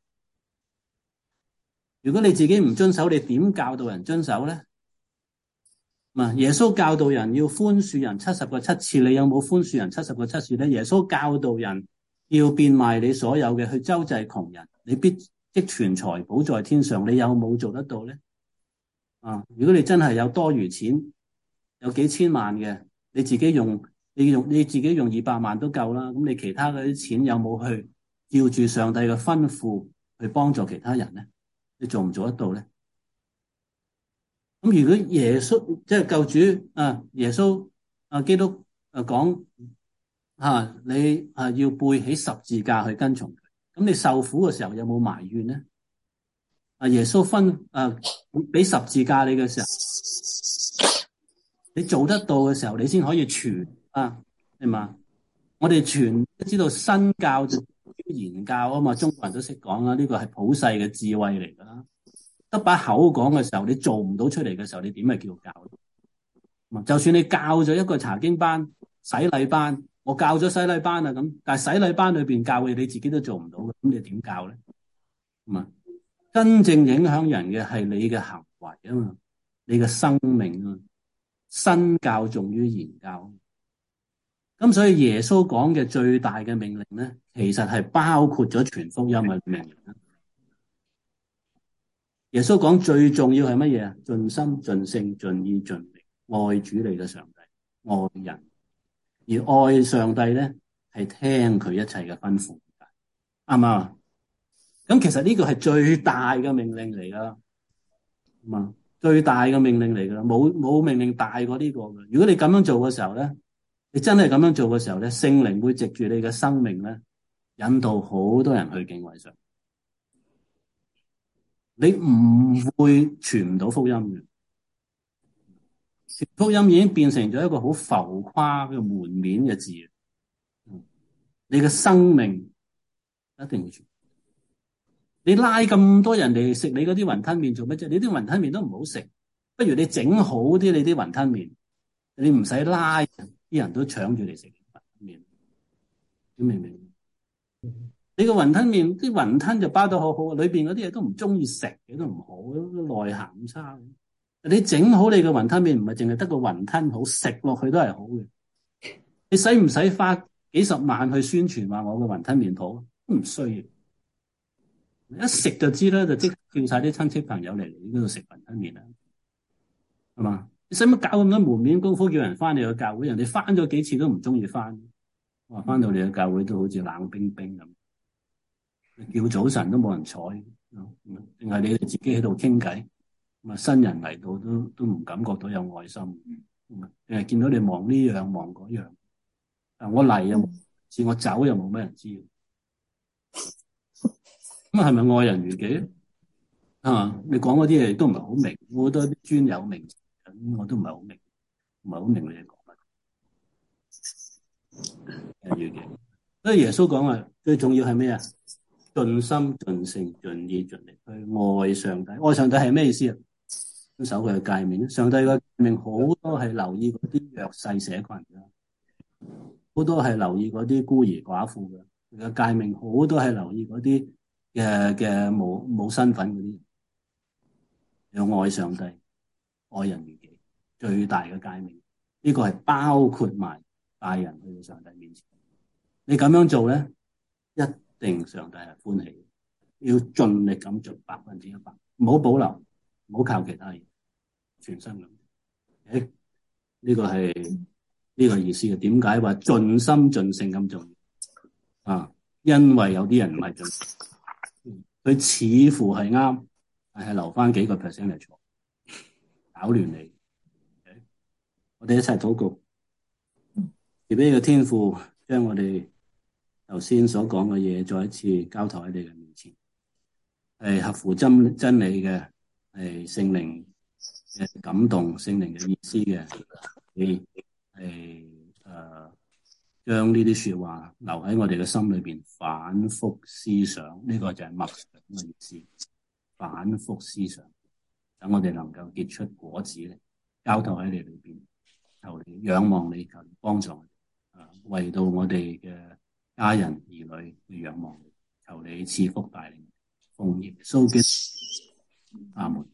如果你自己唔遵守，你點教導人遵守咧？耶穌教導人要寬恕人70個7次，你有冇寬恕人70個7次咧？耶穌教導人要變賣你所有嘅去周濟窮人，你必積存財寶在天上，你有冇做得到咧？如果你真係有多餘錢，有幾千萬嘅，你自己用200萬都夠啦。咁你其他嗰啲錢有冇去照住上帝嘅吩咐去幫助其他人咧？你做唔做得到咧？咁如果耶穌即係救主耶穌基督講你要背起十字架去跟從佢，咁你受苦嘅時候有冇埋怨咧？耶穌俾十字架你嘅時候，你做得到嘅時候，你先可以傳係嘛？我哋傳都知道身教就言教啊嘛，中國人都識講啦，呢個係普世嘅智慧嚟噶啦。得把口講嘅時候，你做唔到出嚟嘅時候，你點係叫教？就算你教咗一個查經班、洗禮班，我教咗洗禮班咁，但係洗禮班裏邊教嘅你自己都做唔到嘅，咁你點教咧？真正影響人嘅係你嘅行為啊嘛，你嘅生命啊，身教重於言教。咁所以耶穌講嘅最大嘅命令咧，其實係包括咗全福音嘅命令。耶穌講最重要係乜嘢啊？盡心、盡性、盡意、盡力愛主你嘅上帝，愛人。而愛上帝咧，係聽佢一切嘅吩咐，啱唔啱？咁其實呢個係最大嘅命令嚟噶，最大嘅命令嚟噶啦，冇命令大過呢個嘅。如果你咁樣做嘅時候咧， 你真係咁樣做嘅時候咧，聖靈會藉住你嘅生命咧，引導好多人去敬畏上。你唔會傳唔到福音嘅，傳福音已經變成咗一個好浮誇嘅門面嘅字。你嘅生命一定會傳。你拉咁多人嚟食你嗰啲雲吞麵做乜啫？你啲雲吞麵都唔好食，不如你整好啲你啲雲吞麵，你唔使拉人，啲人都搶住嚟食雲吞麵。你明唔明？你個雲吞麵啲雲吞就包得好好，裏邊嗰啲嘢都唔中意食嘅，都唔好，內涵咁差。你整好你個雲吞麵，唔係淨係得個雲吞好，食落去都係好嘅。你使唔使花幾十萬去宣傳話我個雲吞麵好？都唔需要，一食就知啦，就即刻叫晒啲親戚朋友嚟你嗰度食雲吞麵啦，係嘛？你使乜搞咁多門面功夫叫人翻你個教會？人哋翻咗幾次都唔中意翻，話翻到你個教會都好似冷冰冰咁。叫早晨都冇人睬，定係你哋自己喺度傾偈，咁啊新人嚟到都唔感覺到有愛心，定係見到你忙呢樣忙嗰樣，我嚟又似我走又冇咩人知，咁係咪愛人如己啊？你講嗰啲嘢都唔係好明，好多啲專有名詞，我都唔係好明，唔係好明你哋講乜。如己，所以耶穌講話最重要係咩啊？盡心盡性盡意盡力去愛上帝。愛上帝係咩意思啊？遵守佢嘅誡命。上帝嘅誡命好多係留意嗰啲弱勢社群嘅，好多係留意嗰啲孤兒寡婦嘅。佢嘅誡命好多係留意嗰啲嘅冇身份嗰啲。要愛上帝，愛人如己，最大嘅誡命。呢個係包括埋帶人去到上帝面前。你咁樣做咧，一定上帝係歡喜，要盡力咁做100%，唔好保留，唔好靠其他嘢，全身咁。呢個係呢個意思嘅。點解話盡心盡性咁做啊？因為有啲人唔係盡，佢似乎係啱，但係留翻幾個%嚟錯，搞亂你。我哋一齊禱告，而俾個天父將我哋頭先所講嘅嘢再一次交託喺你嘅面前，係合乎真理嘅，係聖靈嘅感動，聖靈嘅意思嘅，你係將呢啲說話留喺我哋嘅心裏邊，反覆思想，呢個就係默想嘅意思，反覆思想，等我哋能夠結出果子嚟，交託喺你裏邊，求你仰望你，求你幫助我哋，為到我哋嘅家人兒女去仰望你，求你賜福帶領，奉耶穌基督，阿門。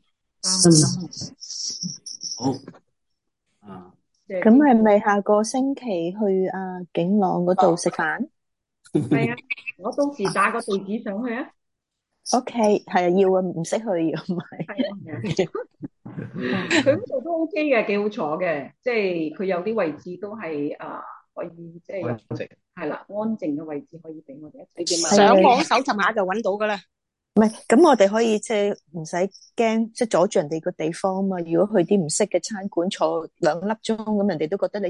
好咁係咪下個星期去景朗嗰度食飯？ 係啊，我到時打個地址上去啊。 OK， 係啊，要啊，唔識去唔係。 佢嗰度都 OK 嘅，幾好坐嘅，即係佢有啲位置都係可以即係係啦，安靜嘅位置可以俾我哋一齊上網搜尋下就揾到噶啦。 唔係，咁我哋可以即係唔使驚，即係阻住人哋個地方嘛。如果去啲唔識嘅餐館坐2粒鐘，咁人哋都覺得你